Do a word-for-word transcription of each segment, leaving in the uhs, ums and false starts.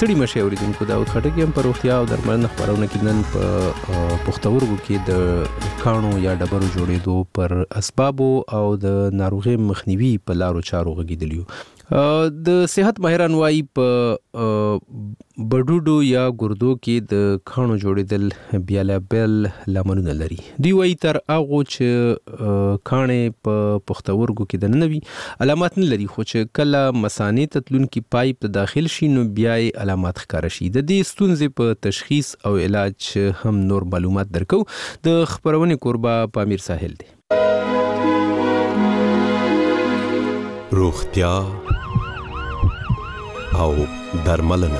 ستړي مشه اوریدونکو دا خټکی هم پر روغتیا او درملنه خبرونه کې نن په پښتورګو کې د کانو یا ډبرو جوړېدو پر اسبابو او د ناروغي مخنیوي په لارو چارو غږیدلیو. د صحت ماهران وايي په بډوډو یا ګردو کې د کانو جوړېدل بیلابل لاملونه لري. دوی وايي تر هغه چې کانې په پښتورګو کې د ننوي علامات نه لري، خو چې کله مثانې ته تلونکي پایپ ته داخل شي نو بیا یې علامات ښکاره شي. د دې ستونزې په تشخیص او علاج هم نور معلومات درکو. د خبرونې کوربه پامیر ساحل دی. روغتیا او درملنه.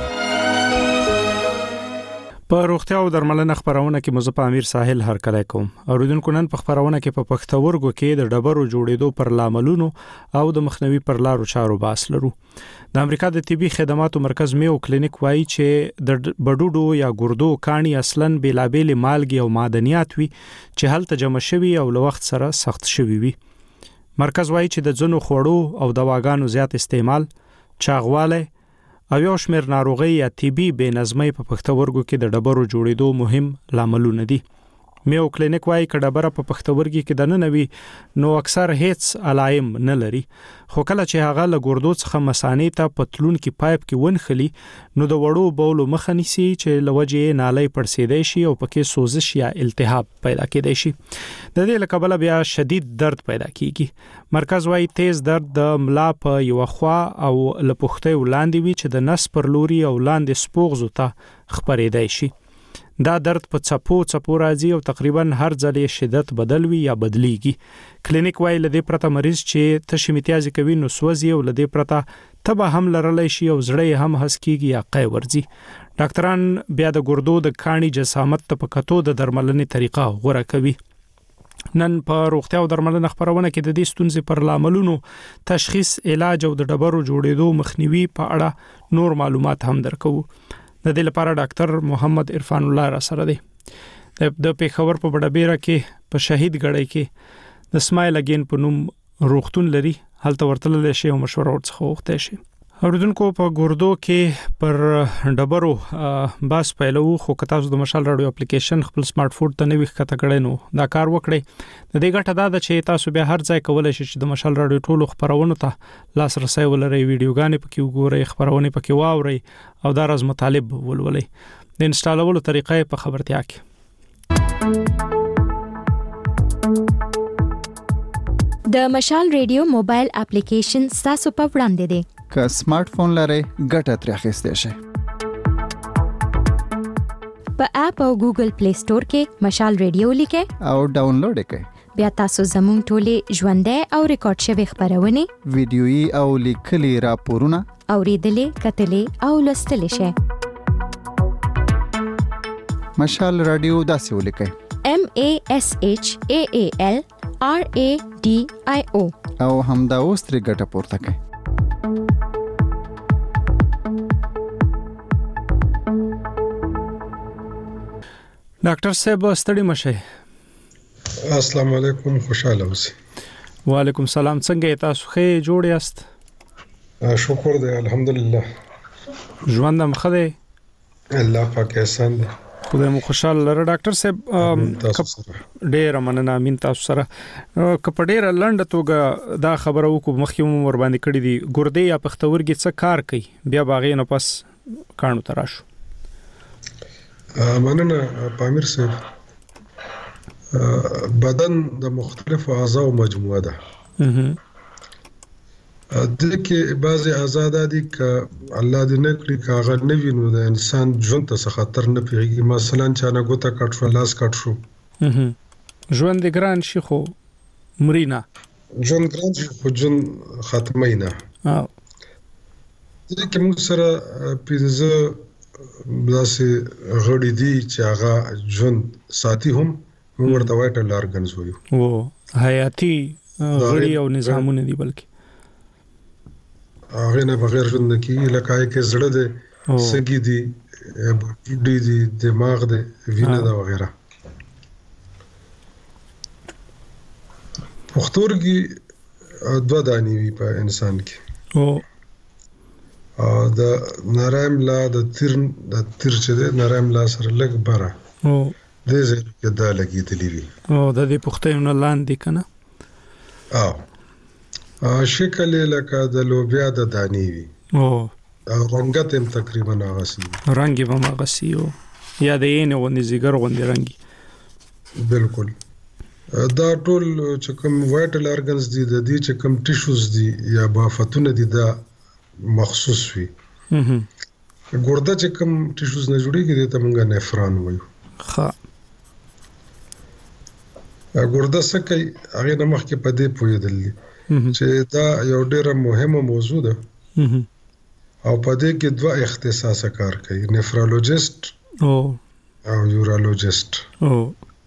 په روغتیا او درملنه خبرونه کې مزه پامیر ساحل هر کله کوم. اوریدونکو نن په خبرونه کې په پښتورګو کې د ډبرو جوړېدو پر لاملونو او د مخنیوي پر لارو چارو باس لرو. د امریکا د طبي خدماتو مرکز میو کلینیک وایي چې د بډوډو یا ګردو کانی اصلاً بیلابل مالګي او معدنیات وي چې هلته جمع شوي او له وخت سره سخت شوي وي. مرکز وایي چې د ځنو خوړو او دواګانو زیات استعمال، چاغواله او یو شمېر ناروغي یا طبي بې نظمۍ په پښتورګو کې د ډبرو جوړېدو مهم لاملونه دي. میو کلینیک وایي چې ډبره په پښتورګي کې د ننوي نو اکثر هیڅ علائم نه لري، خو کله چې هغه له ګردو څخه مثانې ته پتلون کې پایپ کې ونخلي نو د وړو بولو مخه نیسي چې لوجې نالۍ پړسېدای شي او پکې سوزش یا التهاب پیدا کېدای شي. د دې لکبله بیا شدید درد پیدا کیږي. مرکز وایي تیز درد د ملا په یو خوا او لپخته ولاندې وي چې د نس پر لوري او لاندې سپوغزو ته خبرېدای شي. دا درد په څپو څپو راځي او تقریبا هر ځل یې شدت بدل وي یا بدلیږي. کلینیک وایي لدې پرته مریض چې تشې امتیازي کوي نو سوځي او لدې پرته تبه هم لرلی شي او زړه هم هسکیږي یا قی ورځي. ډاکټران بیا د ګردو د کاڼي جسامت ته په کتو د درملنې طریقه غوره کوي. نن په روغتیا او درملنه خبرونه کې د دې ستونزې پر لاملونو، تشخیص، علاج او د ډبرو جوړېدو مخنیوي په اړه نور معلومات هم درکو. د دې لپاره ډاکټر محمد عرفان الله را سره دی. د پیښور په بډابیره کې په شهید ګړی کې د سمایل اگین په نوم روغتون لري، هلته ورتللی شي او مشوره ورڅخه وغوښتی شي. اوریدونکو په ګردو کې پر ډبرو باس پیلو، خو که تاسو د مشال راډیو اپلیکیشن خپل سمارټ فون ته نوي ښکته کړئ نو دا کار وکړئ. د دې ګټه دا ده چې تاسو بیا هر ځای کولی شئ چې د مشال راډیو ټولو خبرونو ته لاسرسی ولرئ، ویډیوګانې پکې وګورئ، خبرونې پکې واورئ او دا راز مطالب ولولئ. د انسټالولو طریقه یې په خبرتیا کې. د مشال ریډیو موبایل اپلیکیشن ستاسو په وړاندې دی. که سمارټ فون لرئ ګټه ترې اخیستی شئ. په اپ او ګوګل پلی سٹور کې مشال ریډیو لیکئ او ډاونلوډ یې کړئ. بیا تاسو زموږ ټولې ژوندۍ او ریکارډ شوې خبرونه، ویډیويي او لیکلي راپورونه اوریدلې، کتلې او لوستلې شئ. مشال راډیو داسې ولیکئ: M A S H A A L R A D I O او همدا اوس ترې ګټه پورته کړئ. ډاکټر صاحب ستړي مشه. السلام علیکم، خوشاله اوسئ. وعلیکم السلام. څنګه تاسو ښه جوړ یاست؟ شکر دی، الحمدلله. ژوند هم ښه دی، الله پاک احسان دی. خدای مو خوشاله لره. ډاکټر صاحب ډېر مننه. امین تاسو سره. که په ډېره لنډه توګه دا خبره وکړو، مخکې مو ور باندې کړې دي، ګردې یا پښتورګي څه کار کوي، بیا به هغې نه پس کاڼو ته راشو. مننه پامیر صاحب. بدن د مختلفو اعضاء مجموعه ده. د کې بعضي اعضاء دي ک الله دې نه کړی کاغه نه وینو د انسان ژوند ته خطر نه پیږي. مثلا چانه ګوته کټ شو، لاس کټ شو، ژوند ګران شي خو مرینا ژوند ګران شي خو ژوند ختمه نه. اه د کې موږ سره پنځه داسې غړي دي چې هغه ژوند ساتي، هم موږ ورته وایټل ارګنز وایو. او حیاتي غړي او نظامونه دي، بلکې هغه نه بغیر ژوند نه کیږي. لکه کې زړه دی، سږي دي، بډې دي، دماغ دی، وینه ده وغیرہ. پښتورګي دوه دانې وي په انسان کې. او او د نرایم لا د تیر د تیر چې د نرایم لا سره لګ بره او د زه کې دا لګېدلې وي او د دې پختهونه لاندې کنه او شکل لکه د لوبیا د دانی وي او رنگت هم تقریبا هغسي رنگي به هغسي او یا د یې نه ونی زیګر غوندي رنگي بالکل دا ټول چې کوم وایټل ارګنز دي د دې چې کوم ټیشوز دي یا بافتونه دي دا مخصوص وي ګرده چې کوم ټیشوز نه جوړیږي د ته مونږه نفران وایو ښه ګرده څه کوي هغه نه مخکې په دې پوهېدل دي چې دا یو ډېره مهمه موضوع ده او په دې کې دوه اختصاصه کار کوي نفرولوژیست او او یورولوژیست او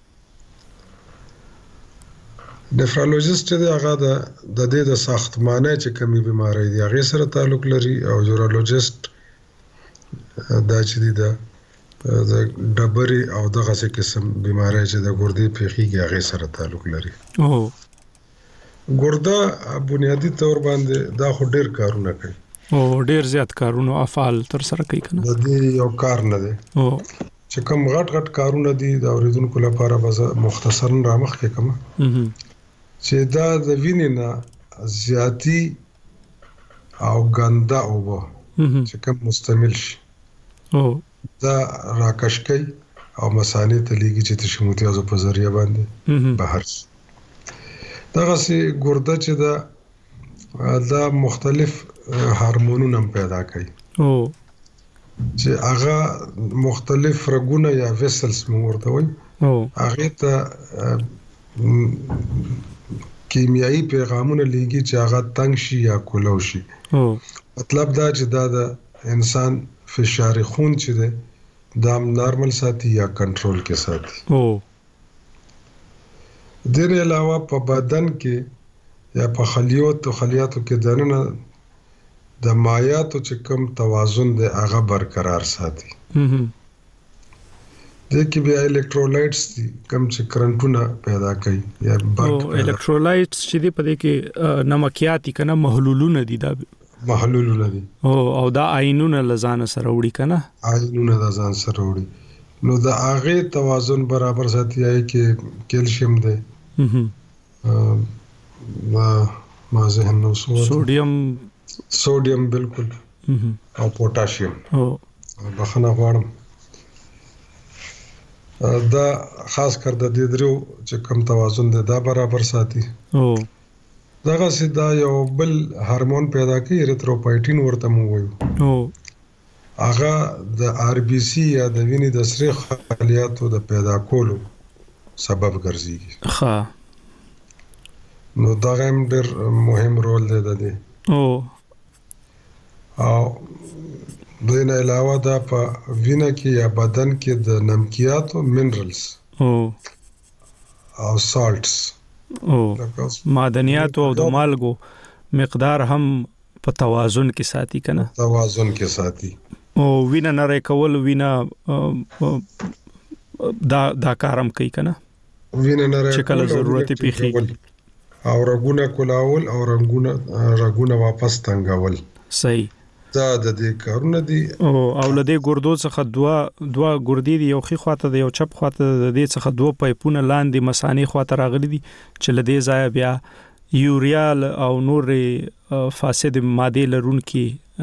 نفرولوژیست چې هغه د د دې د ساختمانه چې کومي بيمارۍ دي هغه سره تعلق لري او یورولوژیست دا چې دی دا د ډبري او دغه څه قسم بيمارۍ چې د ګردې پیخيږي هغه سره تعلق لري او ګرده بنیادی تور باندې دا خو ډېر کارونه کوي او ډېر زیات کارونه افعال تر سره کوي کنه د دې یو کار نه دی او چې کوم غټ غټ کارونه دي د اوریدونکو لپاره به مختصرا رامخ کې کوم چې دا د وینې نه زیاتی او ګنده اوبه چې کوم مستعمل شي او دا راکش کوي او مسانې ته لیږي چې تشموتیازو په ذریعہ باندې بهر شي دغه سي ګرده چې دا دا مختلف هورمونونه پیدا کوي او چې هغه مختلف رګونه یا ویسلز موږ ورته وایو او هغه ته کیمیاوي پیغامونه لیږي چې هغه تنگ شي یا کولو شي او مطلب دا چې دا د انسان فشار خون چې ده دا نارمل ساتي یا کنټرول کې ساتي او د دې علاوه په بدن کې یا په خلیات او خلیاتو کې دننه د مایعاتو چې کوم توازن دی هغه برقرار ساتي د کې بیا الکترولایټس دي کوم چې کرنټونه پیدا کوي یا برق او الکترولایټس چې دی په دې کې نمکیاتي کنه محلولونه دي دا محلولونه دي او او دا عینونه لزان سره وړي کنه عینونه لزان سره وړي نو د هغه توازن برابر ساتي کې کیلشیم دی ما ما ذهن نو سوډیم سوډیم بالکل او پوتاشیم او بخنه غواړم دا خاص کر د دې درو چې کم توازن دی دا برابر ساتي او دغه سیدا یو بل هورمون پیدا کوي ایریتروپایټین ورته مو وایو او هغه د آر بي سي یا د وینې د سری خلیاتو د پیدا کولو سبب ګرځي ښه نو دا هم ډېر مهم رول دی د دې او او د نه علاوه دا په وینه کې یا بدن کې د نمکیاتو منرالز او او سالټس او معدنیات او د مالګو مقدار هم په توازن کې ساتي کنه توازن کې ساتي او وینه نری کول وینه دا دا کارم کوي کنه وینه نری چې کله ضرورت پیخي او رګونه کولاول او رنگونه رګونه واپس تنګول صحیح دا د دې کارونه دي او او لدې ګردو څخه دوا دوا ګردې دی یو خي خواته دی یو چپ خواته د دې څخه دوه پایپونه لاندې مسانی خواته راغلي دي چې لدې ځای بیا یوریا او نور فاسد ماده لرونکي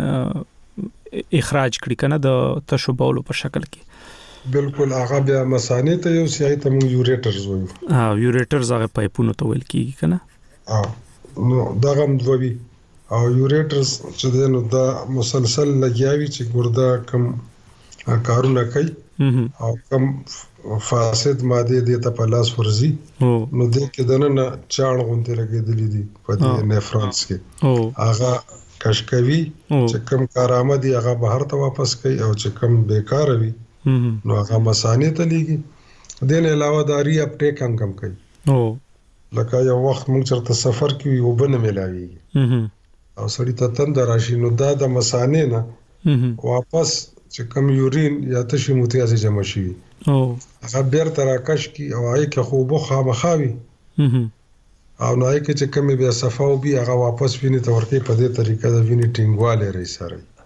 اخراج کړي کنه د تشوبولو په شکل کې بالکل هغه بیا مسانی ته یو سیای ته مو یوریټرز وایو ها یوریټرز هغه پایپونه ته ویل کیږي کنه ها نو دا هم دوی او یوریټرز چې دنو دا مسلسل لګیاوي چې ګرده کم کارونه کوي او کم فاسد ماده دې ته په لاس ورزي نو دې کې دنه چاړ غونډه لګېدلې دي په دې نفرانس کې هغه کشکوي چې کم کارآمد دي هغه بهر ته واپس کوي او چې کم بیکار وي نو هغه مسانې ته لګي دې نه علاوه داري اپټیک هم کم کوي او لکه یو وخت موږ چرته سفر کوي او بنه ملاوي او سړی ته تند راشي نو دا د مسانې نه واپس چې کم یورین یا تشي موتیاز جمع شي او هغه بیر تراکش کی او آی که خو بو خامخاوي او نو آی که چې کم بیا صفاو بیا هغه واپس ویني ته ورته په دې طریقه د ویني ټینګواله لري سره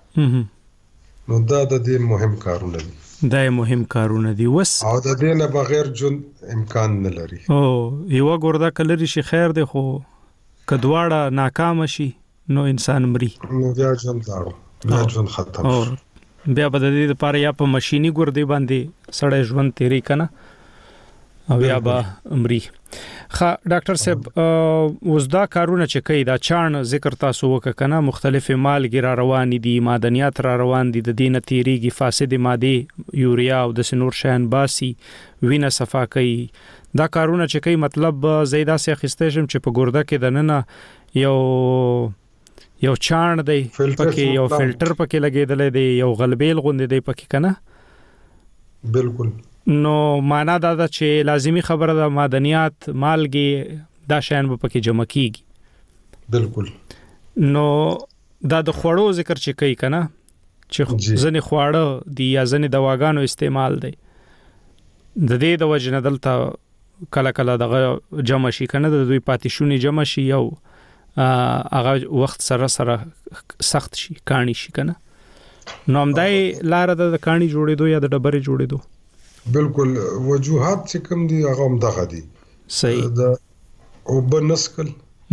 نو دا د دې مهم کارونه دي دا مهم کارونه دي وس او د دې نه بغیر جون امکان نه لري او یو ګوردا کلری شي خیر دی خو کدواړه ناکام شي نو انسان مري نو بیا جون داړو بیا جون ختم بیا به د دې لپاره یا په ماشيني ګردي باندې سړی ژوند تیری کنه او یا به امري خا ډاکټر صاحب اوس دا کارونه چې کوي دا چان ذکر تاسو وکړه مختلف مالګي را روان دي معدنیات را روان دي د دینه تیریږي فاسد ماده یوریا او د سنور شین باسي وینه صفا کوي دا کارونه چې کوي مطلب زیاده سي خستېشم چې په ګرده کې دننه یو یو چان دی پکې یو فلټر پکې لګیدل دی یو غلبیل غوندې دی پکې کنه بالکل نو معنا دا ده چې لازمی خبره ده معدنیات مالګي دا شین په پکې جمع کیږي بالکل نو دا د خوړو ذکر چې کوي کنه چې ځنې خواړه دی یا ځنې دواګانو استعمال دی د دې د وجنه دلته کله کله دغه جمع شي کنه د دوی پاتیشونی جمع شي یو هغه وخت سره سره سخت شي کانی شي کنه نو همدای لار د کانی جوړېدو یا د ډبرې جوړېدو بالکل وجوهات چې کوم دي هغه هم دغه دي صحیح د او بنسکل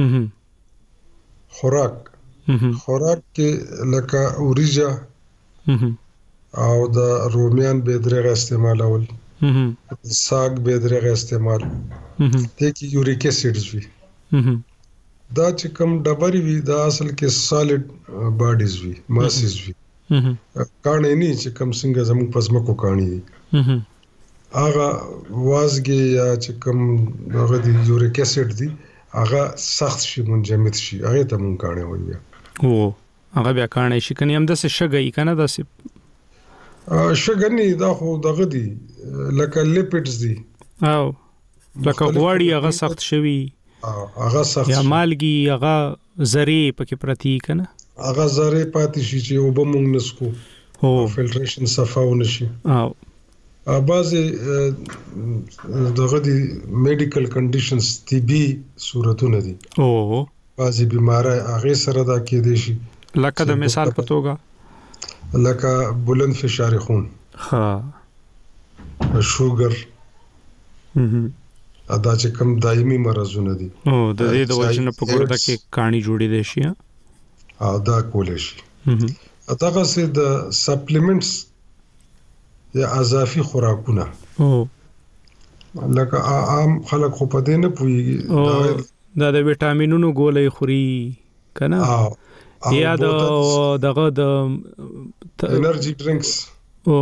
خوراک خوراک کې لکه اوریجا او د رومیان بهدرغه استعمالول ساګ بهدرغه استعمال ته کې یوریک اسیډز وي دا چې کوم ډبرې وي دا اصل کې سالډ باډیز وي ماسز وي کانه نه چې کوم څنګه زموږ پزماکو کانی دي هغه وازګي یا چې کوم هغه د یوریک اسید دي هغه سخت شي منجمد شي هغه ته مونږ کانه وایي او هغه بیا کانه شي کني هم د څه شګي کنه د څه شګنی دا خو دغه دي لکه لیپټس دي او لکه غوړی هغه سخت شوی هغه سخت یا مالګي هغه زری پکې پرتی کنه هغه زری پاتې شي چې وب مونږ نسکو هو فلټریشن صفاونه شي او بعضی دغه دي میډیکل کنډیشنز طبي صورتونه دي او بعضی بیماری هغه سره دا کې دي شي لکه د مثال په توګه لکه بلند فشار خون ها شوګر ادا چې کوم دایمي مرزونه دي او د دې د وجنه په ګرده کې کانی جوړې دي شي او دا کولې شي اته سه د سپلیمنټس یا اضافي خوراکونه او لکه عام خلک خو په دې نه پوي دا د وټامینونو ګولې خوري کنه یا د دغه د انرژي ډرینکس او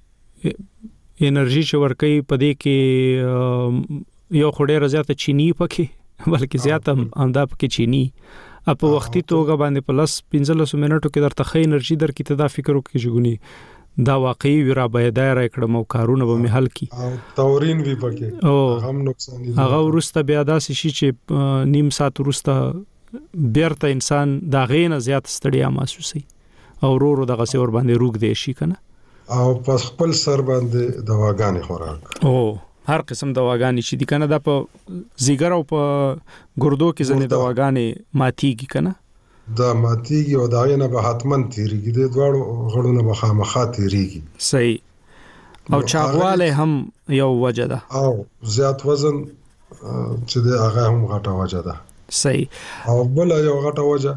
انرژي چې ورکي په دې کې یو خوري رضایت چینی پکې بلکې زیات هم انده پکې چینی اپ وختي توګه باندې پلس پنځلس منټو کې درته خې انرژي در کې تدا فکر وکړي جګونی دا واقعي ورا به دایره کړم او کارونه به مې حل کی او تورین وی پکې هم نقصان دي هغه ورسته بیا داسې شي چې نیم ساعت ورسته بیرته انسان دا غینه زیات ستړیا محسوسي او ورو ورو دغه سور باندې روغ دی شي کنه او په خپل سر باندې دواګانې خوراک او هر قسم دواګانې چې دي کنه دا په زیګر او په ګردو کې ځنې دواګانې ماتيږي کنه دا ماتيږي او دا نه به حتمن تیریږي د دواړو غړونه به خامخا تیریږي صحیح او چاغواله هم یو وجه ده او زیات وزن چې د هغه هم غټه وجه ده صحیح او بل یو غټه وجه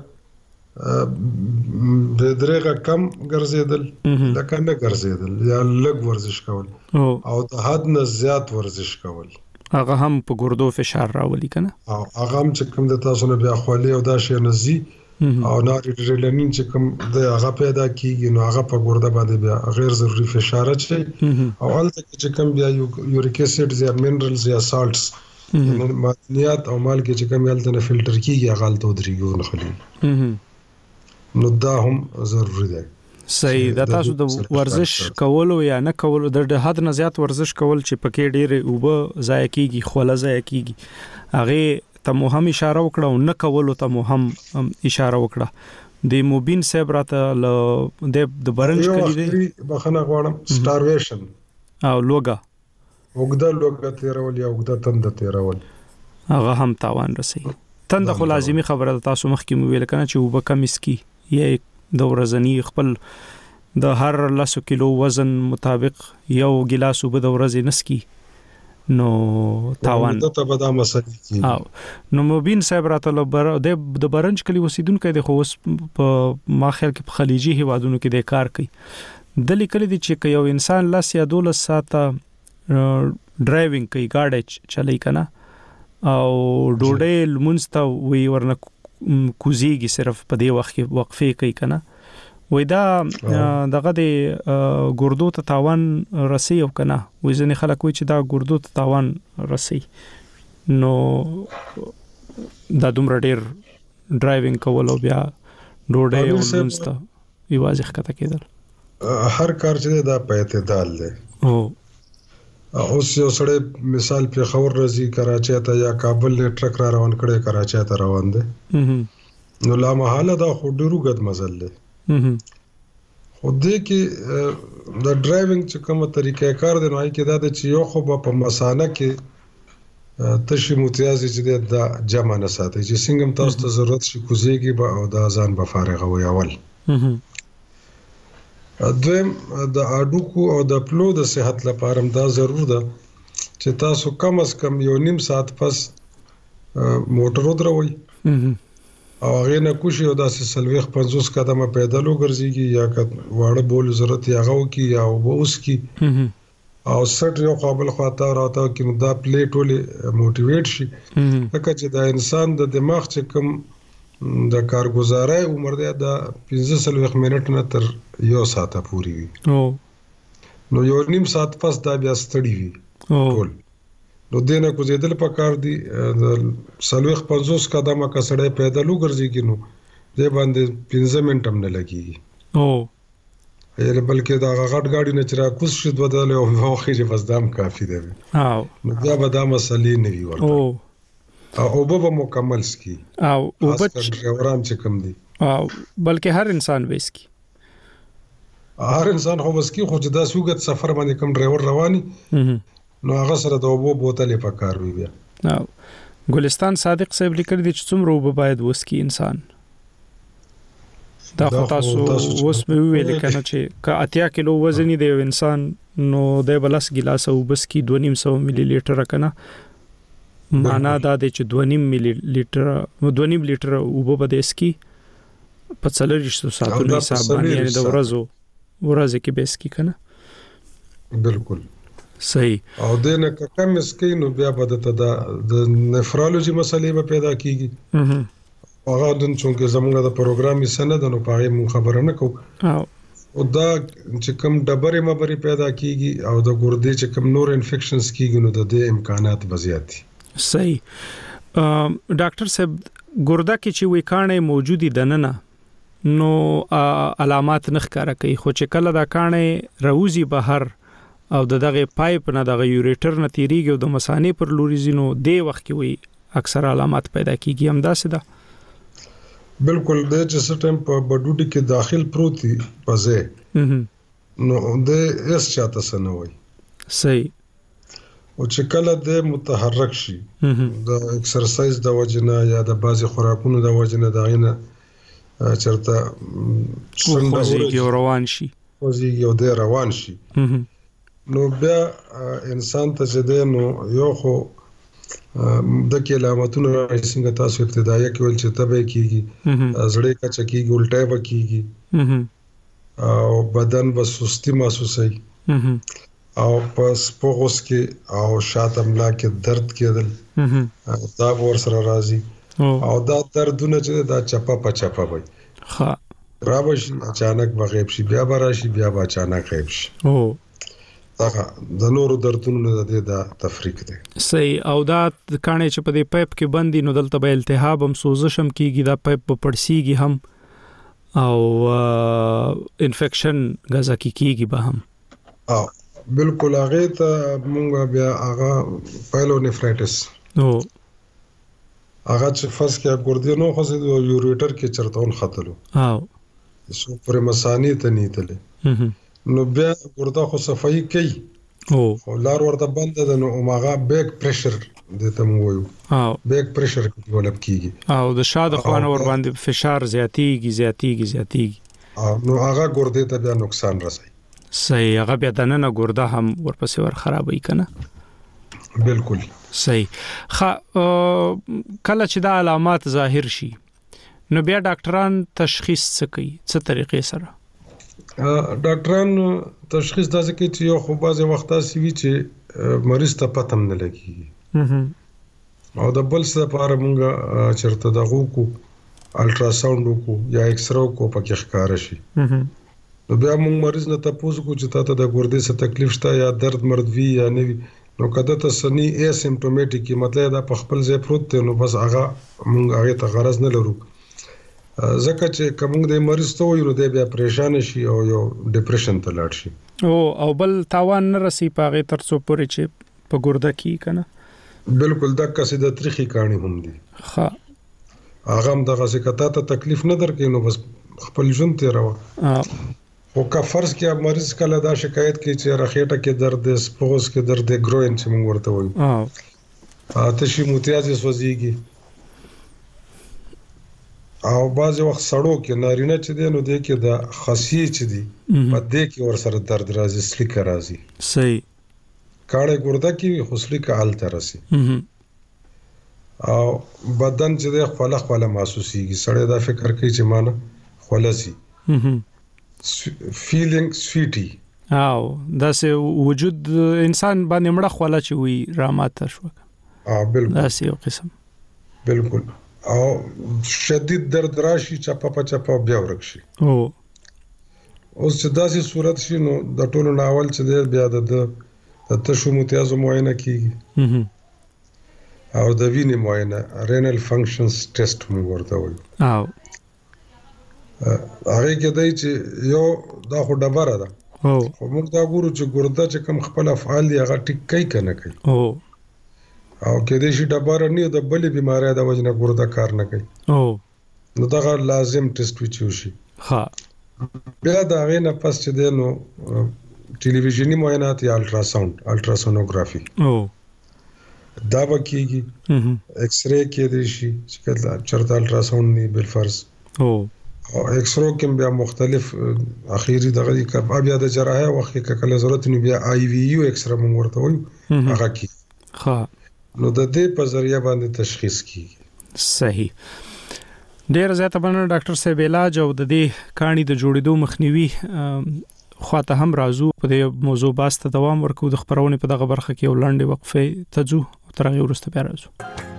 د درېغه کم ګرځیدل لکه نه ګرځیدل یا لږ ورزش کول او د حد نه زیات ورزش کول هغه هم په ګردو فشار راولي کنه او هغه هم چې کوم د تاسو نه بیا خولي او دا شی نزي او ناریډرلامین چې کوم د هغه پیدا کیږي نو هغه په ګرده باندې بیا غیر ضروري فشار اچي او الته چې کوم بیا یوریک اسید یا منرالز یا سالټس معدنیات او مالګي چې کوم الته نه فلټر کیږي هغه الته درېږي نه خلي نو دا هم ضروری دی صحیح دا تاسو د ورزش کولو یا نه کولو د حد نه زیات ورزش کول چې پکې ډېر اوبه ضایع کیږي خوله ضایع کیږي هغه ته مو هم اشاره وکړه او نه کولو ته مو هم اشاره وکړه د موبین صاحب راته د برنج کړي دي بخنه غواړم سټارویشن او لوګا وګدا لوګا تیرول یا وګدا تند تیرول هغه هم تاوان رسي تند خو لازمی خبره تاسو مخکې مو ویل کنه چې وبکه مسکی یا د ورځنی خپل د هر لسو کیلو وزن مطابق یو ګلاس وب د ورځې نسکی نو تاوان د ته به دا مسلې او نو مبین صاحب راته بر د برنج کلی وسیدونکو د خو په ما خیال کې په خلیجي هیوادونو کې د کار کوي د لیکل دي چې یو انسان لاس یا دولس ساعته ډرایوینګ کوي ګاډي چلای کنه او ډوډۍ لمونستا وی ورنه کوزيږي صرف په دې وخت کې وقفه کوي کنه وای دا دغه د ګردو ته تاوان رسی او کنه وای ځنې خلک وای چې دا ګردو ته تاوان رسی نو دا دومره ډیر ډرایوینګ کول او بیا ډوډۍ او لمونستا یوازې ښکته کېدل هر کار چې دا په اعتدال دی او اوس یو سړی مثال په خبر راځي کراچۍ ته یا کابل له ټرک را روان کړي کراچۍ ته روان دي نو لا محاله دا خو ډیرو غد مزل دی خو دې کې د ډرایوینګ چې کومه طریقې کار دی نو کې دا د چې یو خو په مسانه کې تشي متیازي چې دا جمع نه ساتي چې څنګه تاسو ته ضرورت شي کوزيږي به او دا ځان به فارغ وي اول دویم د اډوکو او د پلو د صحت لپاره دا ضرور ده چې تاسو کم از کم یو نیم ساعت پس موټر ودروي او هغه نه کوشي او داسې سلويخ پنځوس قدمه پیدل وګرځيږي یا که واړه بول ضرورت یې هغه وکي یا وبوس کی او سټ یو قابل خاطر راته کې دا پلیټ ولې موټیویټ شي لکه چې دا انسان د دماغ چې کوم د کارګزارۍ عمر دی د پنځه سلويخ منټ نه تر یو ساعت پورې وي او نو یو نیم ساعت پس دا بیا ستړي وي ټول نو دینه کوزیدل پکار دي د سلويخ پنځوس قدمه کا سړی پیدل وګرځي نو دې باندې پنځه منټ هم نه لګي او یې بلکې دا غټ گاډي نه چر کوس شي بدل او واخې چې بس دام کافي دی او نو بیا به دا مسلې نه وي ورته او او به مکمل سکی او او بچ ډرایوران چې کوم دي او بلکې هر انسان وېسکی هر انسان خو وسکی خو چې دا سوګت سفر باندې کوم ډرایور رواني نو هغه سره د اوبو بوتلې په کار وي بیا او ګلستان صادق صاحب لیکل دي چې څومره وب باید وسکی انسان دا خو تاسو اوس مې ویل کنه چې کا اتیا کیلو وزن دی انسان نو د بلس ګلاس او بسکی دوه نیم سو ملي لیټر کنه معنا دا د چې دوه نیم ملي لیټر دوه نیم لیټر اوبه بده اسکی په څلورشتو ساعتونو حساب باندې یعنی د ورځو ورځې کې به اسکی کنه بالکل صحیح او د نه کم اسکی نو بیا بده ته د نفرولوژي مسلې به پیدا کیږي هغه د څنګه زموږ د پروګرامي سند نو پاره مون خبره نه کو او دا چې کوم ډبرې مبرې پیدا کیږي او د ګردې چې کوم نور انفیکشنز کیږي نو د دې امکانات بزیات صحیح ډاکټر صاحب ګرده کې چې وې کانې موجودي دننه نو علامات نه ښکارا کوي خو چې کله دا کانې راوځي بهر او دغه پایپ نه دغه یوریټر نه تیریږي او د مثانې پر لوري زینو د وخت کې وي اکثر علامات پیدا کیږي هم داسې ده بالکل د چې سټم په بډوډي کې داخل پروتي پځه نو د اس چاته سنوي صحیح او چې کله د متحرک شي د ایکسرسایز د وجنه یا د بازي خوراکونو د وجنه دا غینه چرته څنګه روان شي وزيږي او د روان شي نو بیا انسان ته چې د نو یو خو د کې علامتونو څنګه تاسو ابتدایي کې ول چې تبه کیږي زړه کا چکیږي الټه وکیږي او بدن به سستی محسوسي او پس پوغوس کې او شاته ملا کې درد کېدل دا ور سره راځي او دا دردونه چې دا چپا پچپا وي ها راوش اچانک بغیب شي بیا براشي بیا با اچانک غیب شي او دا د نورو دردونو د دا تفریق دی صحیح او دا کانې چې په دې پایپ کې بندي نو دلته به التهاب هم سوزش هم کیږي دا پایپ په پړسیږي هم او انفیکشن غزا کیږي به هم او بالکل هغه ته مونږ بیا هغه پایلونیفرایټس او هغه چې فرض کې ګردې نو خو د یوریټر کې چرتون خطلو او سو پر مسانی ته نیتله نو بیا ګرده خو صفائی کوي او لار ورته بند ده نو اومغه بیک پریشر دته مو وایو او بیک پریشر ډیولپ کیږي او د شاده خوانه ور باندې فشار زیاتیږي زیاتیږي زیاتیږي نو هغه ګردې ته بیا نقصان رسي. صحیح. هغه بیا د نن ګرده هم ورپسې ور خرابوي کنه. بالکل صحیح. خا کله چې دا علامات ظاهر شي نو بیا ډاکټران تشخیص څه کوي، څه طریقې سره؟ ډاکټران تشخیص داسې کوي چې یو خو بعضې وخت داسې وي چې مریض ته پته هم نه لګېږي، او د بل څه لپاره مونږ چېرته دغه وکړو، الټراساونډ وکړو یا ایکسره وکړو، پکې ښکاره شي. نو بیا مونږ مریض نه تپوس کوو چې تا ته د ګردې څه تکلیف شته یا درد مرد وي یا نه وي. نو که دته څه نی ایسیمپټومیټیک وي، مطلب دا په خپل ځای پروت دی، نو بس هغه مونږ هغې ته غرض نه لرو، ځکه چې که مونږ د مریض ته وایو نو دی بیا پریشانه شي او یو ډپریشن ته لاړ شي. او او بل تاوان نه رسي په هغې تر څو پورې چې په ګرده کې که نه؟ بالکل دقسې د تریخي کاڼي هم دي. ښه. هغه هم دغسې که تا ته تکلیف نه درکوي نو بس خپل ژوند تېروه. خو که فرض کې مریض کله دا شکایت کوي چې رخېټه کې درد دی، سپغز کې درد دی، ګروین چې موږ ورته وایو، تشي موتیازې سوځېږي، او بعضې وخت سړو کې نارینه چې دی نو دی کې د خصیې چې دي په دې کې ورسره درد راځي، سلیکه راځي. صحیح. کاڼی ګرده کې وي خو سلیکه هلته رسي، او بدن چې دی خوله خوله محسوسېږي. سړی دا فکر کوي چې ما نه خوله سي، فیلینګ سویټي، او داسې وجود انسان باندې مړه خوله چې وي راماته شوه. بالکل داسې یو قسم. بالکل. او شدید درد راشي، چپه په چپه بیا ورک شي. او اوس چې داسې صورت شي نو د ټولو نه اول چې دی بیا د د تشو موتیازو معاینه کېږي، او د وینې معاینه، رینل فنکشنز ټیسټ موږ ورته وایو. او هغې کې دی چې یو دا خو ډبره ده، خو موږ دا ګورو چې ګرده چې کوم خپل افعال دي هغه ټیک کوي که نه کوي، او کېدای شي ډبره نه د بلې بیمارۍ د وجې نه ګرده کار نه کوي. نو دغه لازم ټیسټ وي چې وشي. بیا د هغې نه پس چې دی نو ټلویزیوني معاینات یا الټراساونډ، الټراسونوګرافي دا به کېږي. ایکسرې کېدای شي چې کله چېرته الټراساونډ نه وي بالفرض، او ایکسرو کې بیا مختلف اخیری دغه دي. که بیا د جراحۍ وخت کې کله ضرورت نو بیا آی وی یو ایکسره موږ ورته وایو، هغه کېږي. نو د دې په ذریعه باندې تشخیص کېږي. صحیح. ډېره زیاته مننه ډاکټر صاحب. علاج او د دې کاڼي د جوړېدو مخنیوي خواته هم راځو، په دې موضوع باس ته دوام ورکوو. د خپرونې په دغه برخه کې یو لنډې وقفې ته ځو، تر هغې وروسته بیا راځو.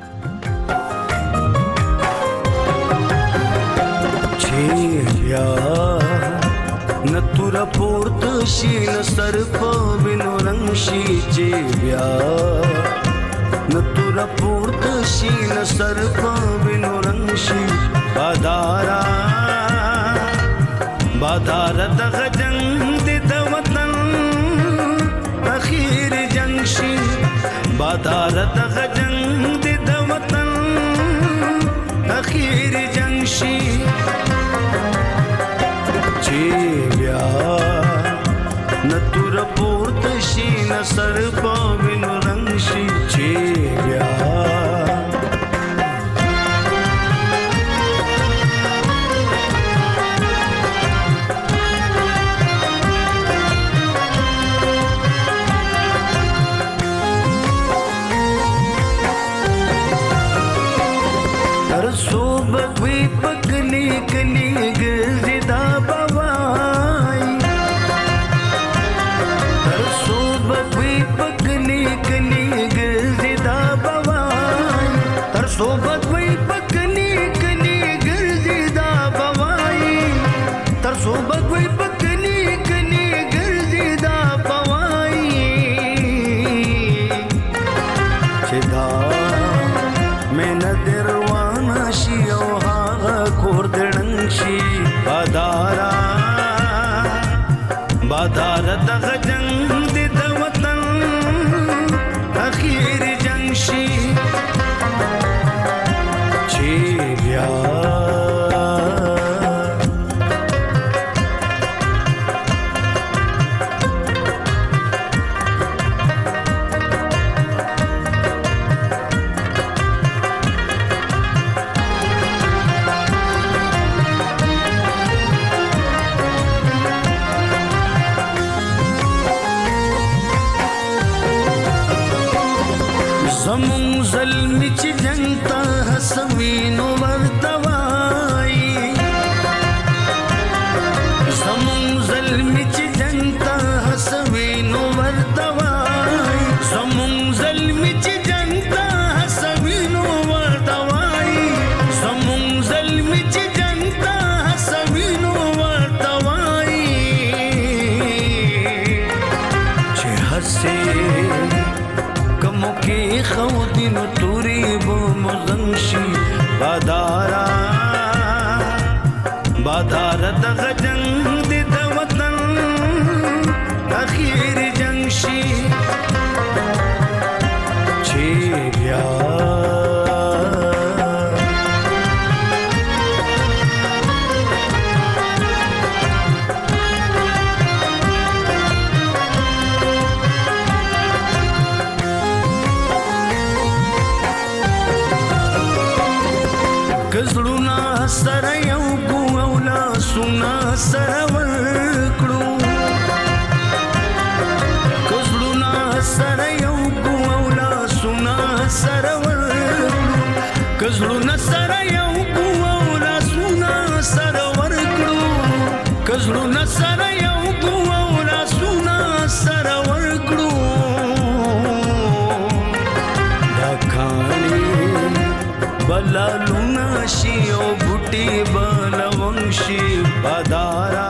بیا نتورا پورت شي نسر په وینو رنگ شي، چې بیا نتورا پورت شي نسر په وینو رنگ شي. بادارا بادارا دغه جنگ د وطن اخیر جنگ شي، بادارا دغه جنگ د وطن اخیر جنگ شي. نتور پورت شي نسر په وینو رنگ شي، چې بیا تر سو بګوي پکلی کلی ګرځي دا صوبت وی پکنی کنی گرزی دا بوائی، تر صوبت وی پکنی کنی گرزی دا بوائی، چه دا میں ندروانا شی او هاغا کوردنگ شی. بادارا بادارا دغه جنگ دی د وطن اخیر جنگ شي، زمون ظلم چې جنگ ته حسوینو ورتوای زمون ظلم چې جنگ ته حسوینو ورتوای زمون ظلم چې جنگ ته حسوینو ورتوای زمون ظلم چې جنگ ته حسوینو ورتوای چې حسه کمو کې خو دینو توري بو مزنشي بادارا بادار د جنگ د وطن اخیر جنگ شي چې بیا کزړونا سره یو کو اولا سنا سره ورکړو کزړونا سره یو کو اولا سنا سره ورکړو کزړونا سره یو کو اولا سنا سره ورکړو کزړونا سره یو کو اولا سنا سره ورکړو دا کانی بلا لونا شي او بوټي بلا ونشي بادارا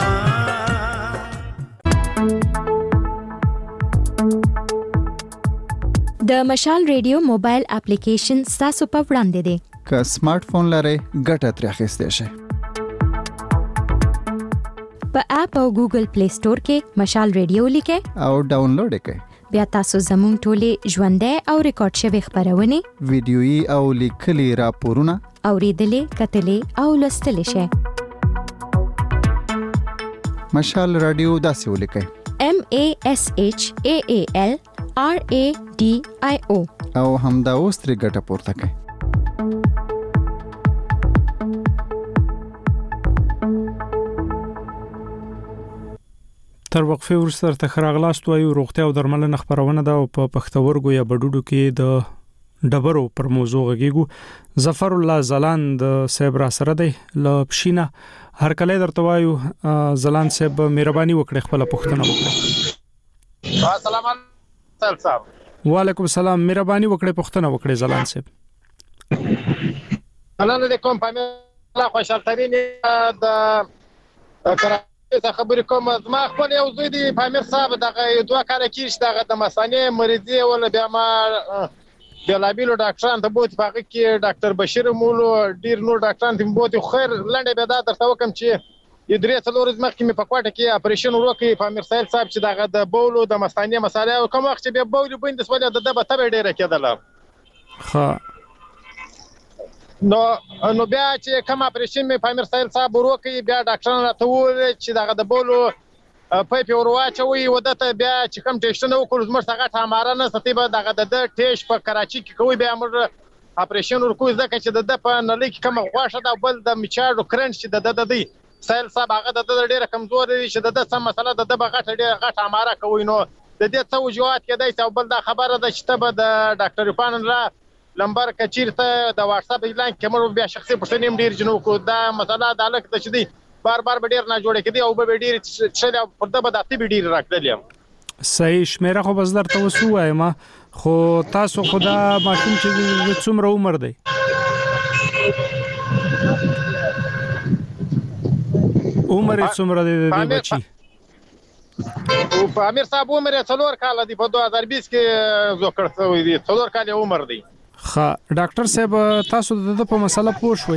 د مشال ریډیو موبایل اپلیکیشن تاسو په وړاندې دی که سمارټ فون لرئ ګټه ترې اخیستی شئ په اپ او ګوګل پلی سٹور کې مشال ریډیو لیکئ او ډاونلوډ یې کړئ بیا تاسو زموږ ټولې ژوندۍ او ریکارډ شوي خبرونه ویډیويي او لیکلي راپورونه اوریدلې کتلې او لوستلې شئ مشال رادیو داسې ولیکئ M A S H A A L R A D I O او همدا اوس ترې ګټه پورته کړئ تر وقفه وروسته تر خراغلاست وایو روغتیا او درملنه خبرونه ده او په پښتورګو یا بډوډو کې د ډبرو پر موضوع غږیږو ظفر الله زلان د صاحب را سره دی ل پښینا هر کله درته وایو زلان صاحب مهرباني وکړئ خپل پوښتنه وکړئ السلام علیکم صاحب وعلیکم السلام مهرباني وکړئ پوښتنه وکړئ زلان صاحب السلام علیکم پامه خوشحال ترين د څه خبرې کوم ما خپل یو زوی دی پامیر صاحب دغه دوه کال کېږي دغه د مسانې مریضي ولا بیا ما بلابیلو ډاکټران ته بوت پاګه کې ډاکټر بشیر مولو ډیر نور ډاکټران ته بوت خیر لنډه به دا درته وکم چې ادري څلور ورځې مخکې مې په کوټه کې اپریشن وکړ پامیر صاحب صاحب چې دغه د بولو د مسانې مساله او کوم وخت چې به بولو بند سوال د دبه تبه ډیره کېدله ها نو نو بیا چې کوم اپریشن مې پامیر صاحب وکړ بیا ډاکټران راته وویل چې دغه د بولو پایپ ورواچوي ودته بیا چې کوم ټیسټونه وکړو زموږ څنګه ټاماره نه ستې به دغه د ټیسټ په کراچي کې کوي بیا موږ اپریشن ورکوي ځکه چې د په نلۍ کې کوم غواشه دا بل د میچاړو کرنټ چې د د دی سایل صاحب هغه د ډیره کمزور دي چې د سم مسله د د غټه ډیره غټه اماره کوي نو د دې څه وجوهات کېدای چې بل دا خبره ده چې ته به د ډاکټر پان را لمبر کچیرته د واتس اپ اعلان کوم بیا شخصي پښتنیم ډیر جنو کو دا مسله د الک د شدي بار بار به ډیر نه جوړ کېدی او به ډیر چې په دغه د اتی ډیر راکړل صحیح شمیره خو بس درته وسو وایم خو تاسو خدا ماشوم چې څومره عمر دی عمر څومره دی د بچي او په امیر صاحب عمر څلور کال دی په دوه هزار بیست کې زوکړ شوی دی څلور کال عمر دی ها ډاکټر صاحب تاسو د په مسله پوه شوي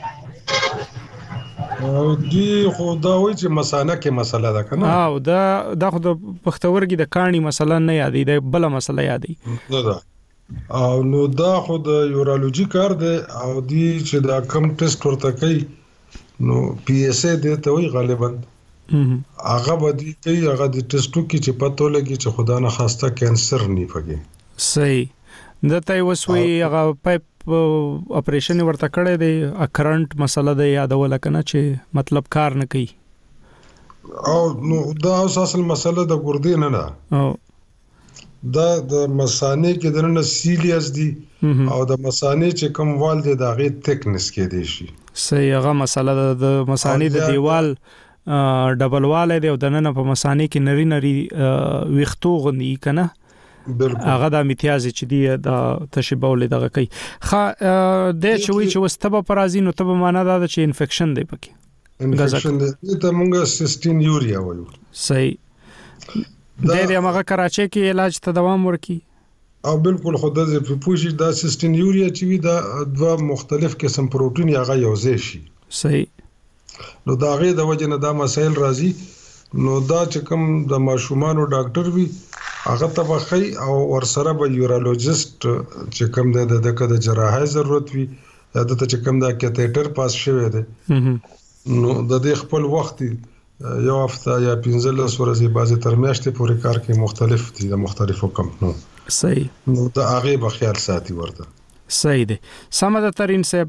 دی خو دا وایي چې مسانه کې مسله ده کنه او دا دا خو د پښتورګي د کاڼي مسله نه یادې ده بل مسله یادې نه ده او نو دا خو د یورولوژي کار دی او دی چې دا کم ټیسټ ورته کوي نو پی ایس ای دی ته وی غالبا هغه به دی کوي هغه د ټیسټو کې چې پته لګي چې خدا نه خواسته کینسر نه پګي صحیح دته وسوي هغه پایپ اپریشن ورته کړی دی کرنٹ مسله د یادول کنه چې مطلب کار نه کوي او نو دا اصل مسله د ګردې نه نه او دا د مثانه کې د نن سیلیاس دي او د مثانه چې کوم وال دي دا غي تکنس کې دي شي. صحیح. هغه مسله د مثانه د دیوال ډبل واله دی او د نن په مثانه کې نری نری ویختو غنی کنه. بالکل هغه د امتیاز چې دی د تشبه ول دغه کوي. خا د چوي چې وستبه پرازي نو تبه معنا دا چې انفیکشن دی پکې. انفیکشن دی ته مونږه سیسټین یوریا وایو. صحیح. د دې هغه کراچي کې علاج ته دوام ورکي. او بالکل خود د پوښي دا سیسټین یوریا چې وي دا دوه مختلف قسم پروتین هغه یوځای شي. صحیح. نو دا غي د وجه نه دا مسائل راځي. نو دا چې کوم د ماشومان ډاکټر وي هغه ته بخي او ورسره به یورولوژیست چې کوم د د جراحي ضرورت وي یا د چې کوم د کیتیټر پاس شوی دی نو د دې خپل وخت یو هفته یا پنځه ورځې بعضې تر میاشتې پورې کار کوي مختلف دي د مختلفو کمپنو. صحیح. نو د هغې به خیال ساتي ورته. صحیح دی. سمه ده ترین صاحب.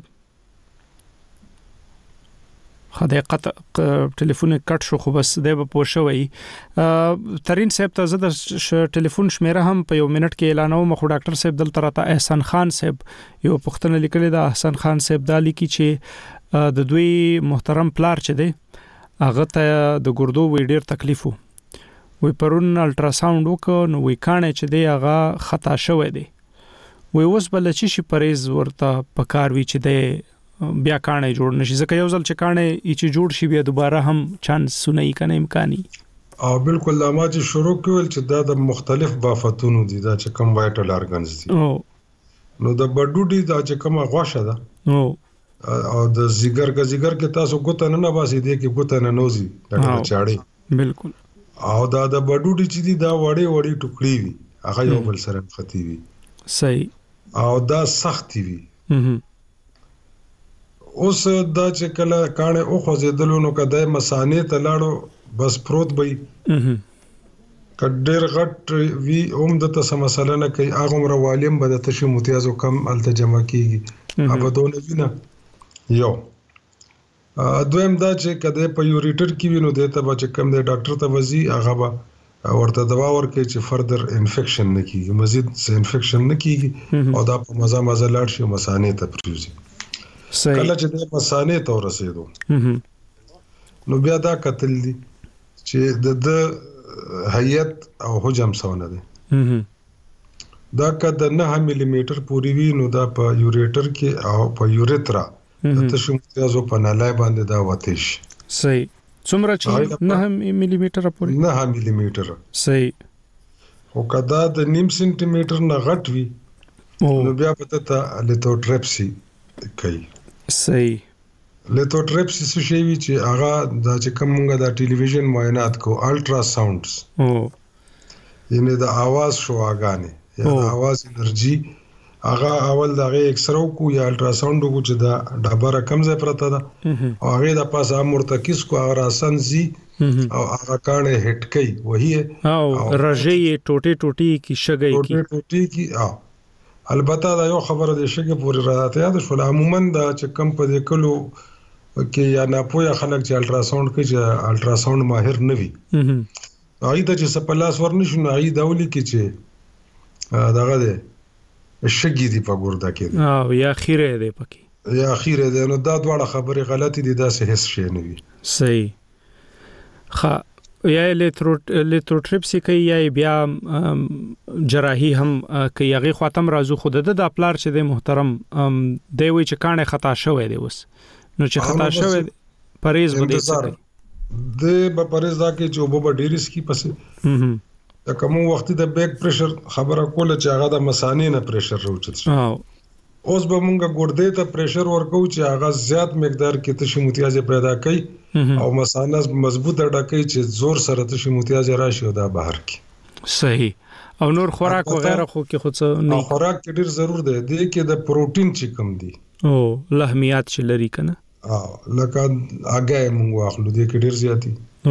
خدای قط ټلیفون کټ شو خو بس دی به پوه شوی. ترین صاحب ته زه د ټلیفون شمیره هم په یو منټ کې اعلانوم. خو ډاکټر صاحب دلته راته احسان خان صاحب یو پوښتنه لیکلې ده. احسان خان صاحب دا لیکي چې د دوی محترم پلار چې دی هغه ته د ګردو وی ډیر تکلیف وو. وی پرون الټراساوند وکړ نو وی کانه چې دی هغه خطا شوی دی. وی اوس بل چې پریز ورته پکار وی چې دی بیا کانه جوړ نشي. ځکه یو ځل چې کانه یې چې جوړ شي بیا دوباره هم چانس سنئی کنه امکاني. او بالکل لا ما چې شروع کول چې دا د مختلف بافتونو دي دا چې کوم وایټل ارګنز دي. او نو د بډوډي دا چې کوم غوښه ده او او د زیګر کا زیګر کې تاسو ګوت نه نه باسي دي کې ګوت نه نوزي دا چاړي. بالکل. او دا د بډوډي چې دي دا وړي وړي ټوکړي وي هغه یو بل سره ختی وي. صحیح. او دا سخت وي. اوس دا چې کله کانه او خوځیدلو نو کدای مسانه ته لاړو بس پروت بې کډیر غټ وی اوم د تاسو مسله نه کوي هغه مر والیم به د تشو متیازو کم التجمع کیږي ابدون وینا یو دویم دا چې کدی په یوریټر کې وینو د ته به کم د ډاکټر ته وزي هغه به ورته دوا ورکړي چې فردر انفیکشن نه کیږي مزید څه انفیکشن نه کیږي او دا په مزه مزه لاړ شي مسانه ته پریوزي. کله چې د مسانه ته ورسېدو نو بیا دا قتل دي چې د د هیئت او حجم سونه دي دا کده نه ملي میټر پوری وی نو دا په یوریټر کې او په یوریترا د تشو متیازو په نالای باندې دا وتش. صحیح. څومره چې نه ملي میټر پوری نه ملي میټر. صحیح. او کدا د نیم سنټي میټر نه غټ وی نو بیا پته ته لیتوټریپسي کوي. صحیح. لیتوټریپسي څه شی وی چې هغه د چې کومه د ټلویزیون معاینات کو الټرا ساوندز او یعنی د आवाज شواګانې یا د आवाज انرژي هغه اول دغه ایکسرو کو یا الټرا ساوند کو چې دا ډبره کم ځای پرته ده او هغه د پاسه مرتکز کو هغه راسن زی او هغه کانه هټ کوي وਹੀ او رژې ټوټي ټوټي کی شګي کی ټوټي ټوټي کی او البته دا یو خبره ده چې پوری راته یاد شول عموما دا چې کم په دې کلو کې یا نه پوهه خلک چې الټراساوند کوي چې الټراساوند ماهر نه وي هغه د چې سپلاس ورنشو نه ای داولي کې چې داغه ده شګي دی په ګوردا کې او یا خیره دی پکې یا خیره ده نو دا دواړه خبره غلطي دي دا څه هیڅ شي نه وي. صحیح. خا یا لیتوټریپسي کوي یا بیا جراحي هم کوي هغه خاتم رازو خود د خپلار چې د محترم دی وی چې کانه خطا شوی دی اوس نو چې خطا شوی پریز بده سره د په پریز دا کې چې وبو ډیریس کی پسې د کوم وخت د بیک پریشر خبره کوله چې هغه د مسانې نه پریشر راوچت شي اوس به مونږه ګردې ته پریشر ورکو چې هغه زیات مقدار کې تشو متیازه پیدا کوي او مسانه مضبوطه ډکې چې زور سره تشو متیازه راشي او دا بهر کی. صحیح. او نور خوراک وغیرہ خو کې خود څه نه خوراک کې ډیر ضرور دی د کې د پروتین چې کم دي او لحمیات چې لري کنه او لکه هغه مونږ واخلو د کې ډیر زیاتی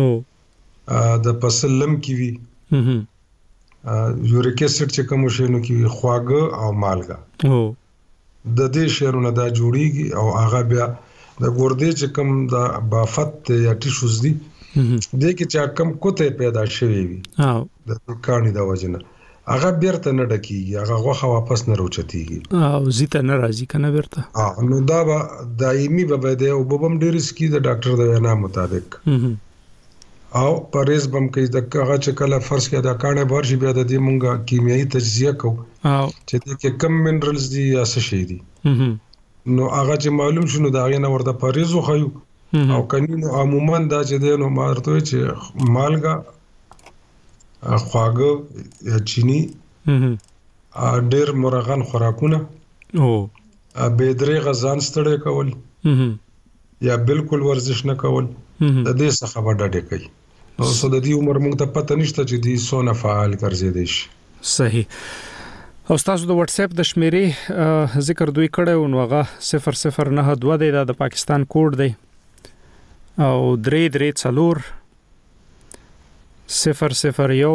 او د پسلم کې وی یوریک اسید چې کوم شي نو کې خواږه او مالګه او د دې شیرونه دا جوړیږي او هغه بیا د ګردې چې کوم د بافت یا ټیشوز دي د کې چې کم کوته پیدا شوی وي او د کانی د وجنه هغه بیرته نه ډکیږي، هغه غوښه واپس نه روچتیږي او زیته نه راځي کنه بیرته. اه نو دا به دایمي به دی او بوبم ډیر سکی د ډاکټر د وینا مطابق او پرېز بم کوي د هغه چې کله فرض کړه د کانه بار شي بیا د دې مونږه کیمیاوي تجزیه کو او چې د کې کم منرالز دي یا څه شي دي نو هغه چې معلوم شونه دا غي نه ورته پرېز خو او کني عموما دا چې د نو مارته چې مالګه خواږه یا چینی ډېر مرغان خوراکونه او به درې غزان ستړي کول یا بالکل ورزش نه کول د دې څخه وډډه کوي. نو سو د دې عمر موږ ته پته نشته چې دې سونه فعال ګرځیدي شي. صحیح. او تاسو د واتس اپ د شمیرې ذکر دوی کړو نو هغه صفر صفر نه دوه دی د پاکستان کوډ دی او درې درې څلور صفر صفر یو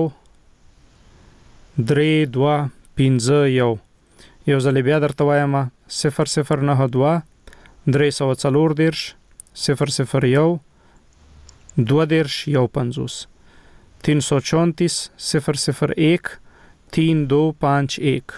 درې دوه پنځه یو یو ځل بیا درته وایم صفر صفر نه دوه درې سوه څلور دېرش صفر صفر یو دوه دېرش یو پنځوس तीन सौ चौंतीस صفر صفر एक तीन दो पाँच एक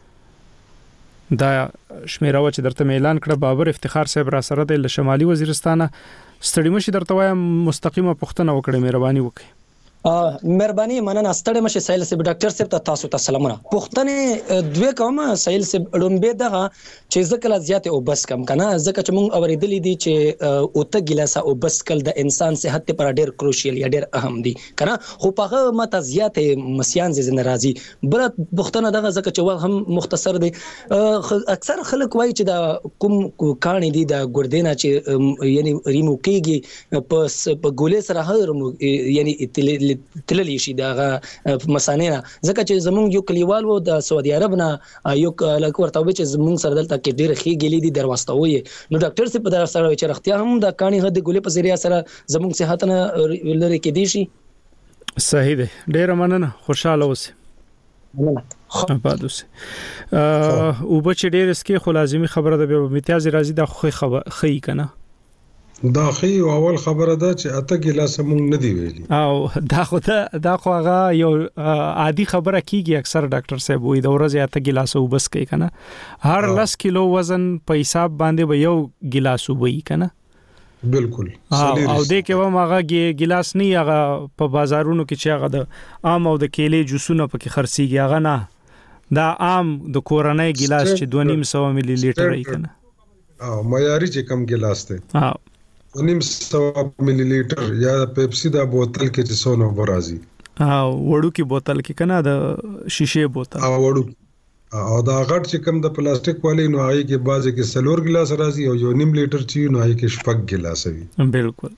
دا شمیره و چې درته اعلان کړه بابر افتخار صاحب را سره د شمالي وزیرستان ستړي مشي درته وایم مستقیمه پښتنه وکړه مهرباني وکړئ. مهرباني مننه ستړي مشه سایل صاحب ډاکټر صاحب ته تاسو ته سلامونه. پښتنه دوی کوم سایل صاحب لومبه دغه چې ځکه زیات او بس کم کنه ځکه چې مونږ اوریدلې دي چې اوته ګلاسه او بس کل د انسان صحت لپاره ډېر کروشیل یا ډېر اهم دي کنه خو په هغه مته زیات مسیان زې ناراضي بل پښتنه دغه ځکه چې هم مختصر دي. اکثر خلک وایي چې دا کوم کانی دي د ګردینا چې یعنی ریمو کیږي په ګولې سره هر یعنی تللی شي دغه مسانه ځکه چې زمونږ یو کلیوال وو د سعودي عرب نه یو لکه ورته وي چې زمونږ سره دلته کې ډېر خې ګلې دي درواستوي نو ډاکټر سي په در سره چې رختیا هم د کانی هد ګولې په ذریعہ سره زمونږ صحت نه لري کې دي شي. صحیح دی ډېر مننه خوشاله اوسئ. مننه آباد اوسئ. او بچ ډېر اسکی خو لازمي خبره ده به امتیاز راځي د خو خبر خې کنه دا خي اول خبره ده چې اته ګلاس مونږ نه دی ویلي او دا خو دا خو هغه یو عادي خبره کیږي اکثر ډاکټر صاحب وي د ورځې اته ګلاس وبس کوي کنه هر لس کیلو وزن په حساب باندې به یو ګلاس وبي کنه بالکل او دې کې و ماغه ګلاس نه هغه په بازارونو کې چې هغه د عام او د کېلې جوسونه پکې خرڅيږي هغه نه دا عام د کورنۍ ګلاس چې دوه نیم سو ملي لیټر ای کنه او معیاري چې کم ګلاس ته ها نیم سو ملي لیټر یا پیپسي دا بوتل کې چې سونو برازي او وړو کې بوتل کې کنه د شیشه بوتل او وړو او دا غټ چې کم د پلاستیک والی نو هغه کې بازه کې سلور ګلاس راځي او یو نیم لیټر چې نو هغه کې شپږ ګلاس وي. بالکل.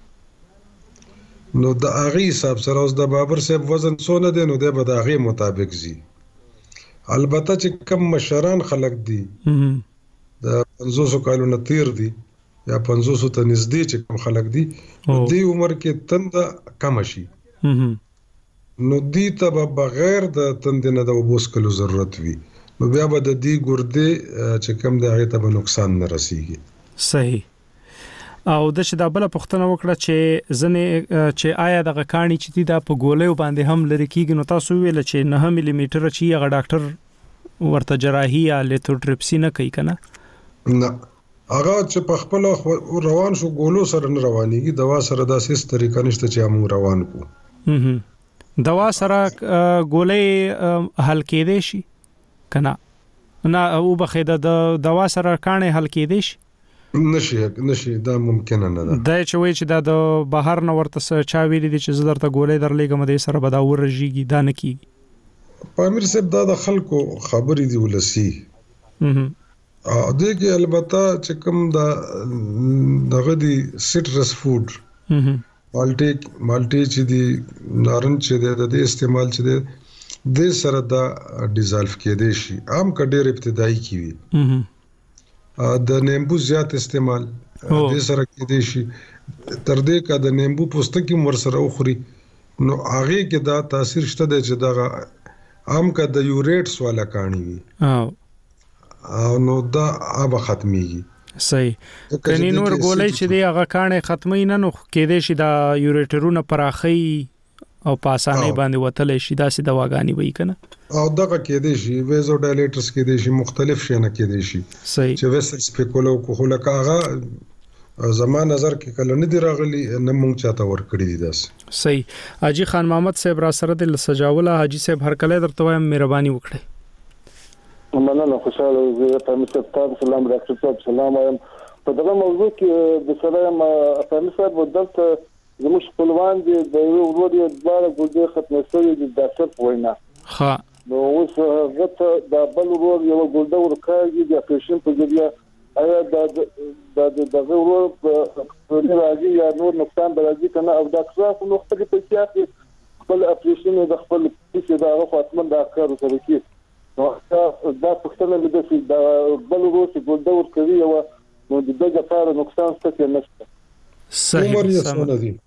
نو د هغه حساب سره اوس د بابر صاحب وزن سونه دی نو د به د هغه مطابق زی البته چې کم مشران خلق دي د پنځوس کالو نه تیر دي یا پنځوس ته نږدې چې کوم خلک دي د عمر کې تند کم شي نو دي ته بغیر د تند نه د وبوس کلو ضرورت وي نو بیا به د دې ګردې چې کم د هغه ته نقصان نه رسیږي. صحیح. او د شدا بل پښتنه وکړه چې زنه چې آیا د غکانی چې دا په ګولې باندې هم لري کیږي نو تاسو ویل چې نه ملي میټر چې هغه ډاکټر ورته جراحي یا لیتوټریپسي نه کوي کنه نه هغه چې په خپل روان شو ګولو سره نه روانيږي دوا سره داسې طریقه نشته چې موږ روان کو دوا سره ګولې حل کېدې شي کنه نه او بخیده د دوا سره کانه حل کېدې شي نشي نشي دا ممکن نه ده دا چې وای چې دا د بهر نه ورته چا ویلي دي چې زړه ته ګولې درلېګم د سره به دا ورژيږي دا نه کیږي. پامیر صاحب دا د خلکو خبرې دی ولسی ا دې کې البته چې کوم دا دغه دی سټرس فود مالټي مالټي چې دی نارنج چې دی د استعمال چې دی د سره دا ډیزالف کېدې شي عام کډېر ابتدایي کی وي د نیمبو زیات استعمال د سره کېدې شي تر دې کا د نیمبو پوستکی مر سره اخري نو هغه کې دا تاثیر شته چې دا عام کا د یوریټس والا کانی وي او نو دا اب ختميږي. صحیح. کني نور ګولې چې دی هغه کانه ختمي نه نو کېدې شي دا یوریټرونه پراخي او په اسانه باندې وتل شي دا سي دواګانی وای کنه او دغه کې دي شي ویزو ډایلیټرز کې دي شي مختلف شي نه کې دي شي صحیح چې ویسل سپیکولو کو لکه هغه زما نظر کې کله نه دی راغلی نه مونږ چاته ور کړی دي داس صحیح حاجی خان محمد صاحب را سره د سجاوله حاجی صاحب هر کله درته وایم مهرباني وکړئ مننه خوشاله زه تاسو ته سلام ډاکټر صاحب سلام وایم په دغه موضوع کې د سلام افغان صاحب ودلته زموږ خپلوان دي د یو ورو یو دوه ګوډه ختمه شوې دي د ډاکټر وینا ها نو اوس غته د بل ورو یو ګوډه ورکاږي د اپریشن په ذریعہ آیا د د دغه ورو په راځي یا نور نقصان راځي کنه او د اکثر نقطه کې په سیاست خپل اپریشن د خپل څه دا خاطمن د کار سره کې نو دا پښتنه د دې د بل ورو چې ګوډه ورکوي او نو د دغه لپاره نقصان څه نشته صحیح عمر یې څومره دی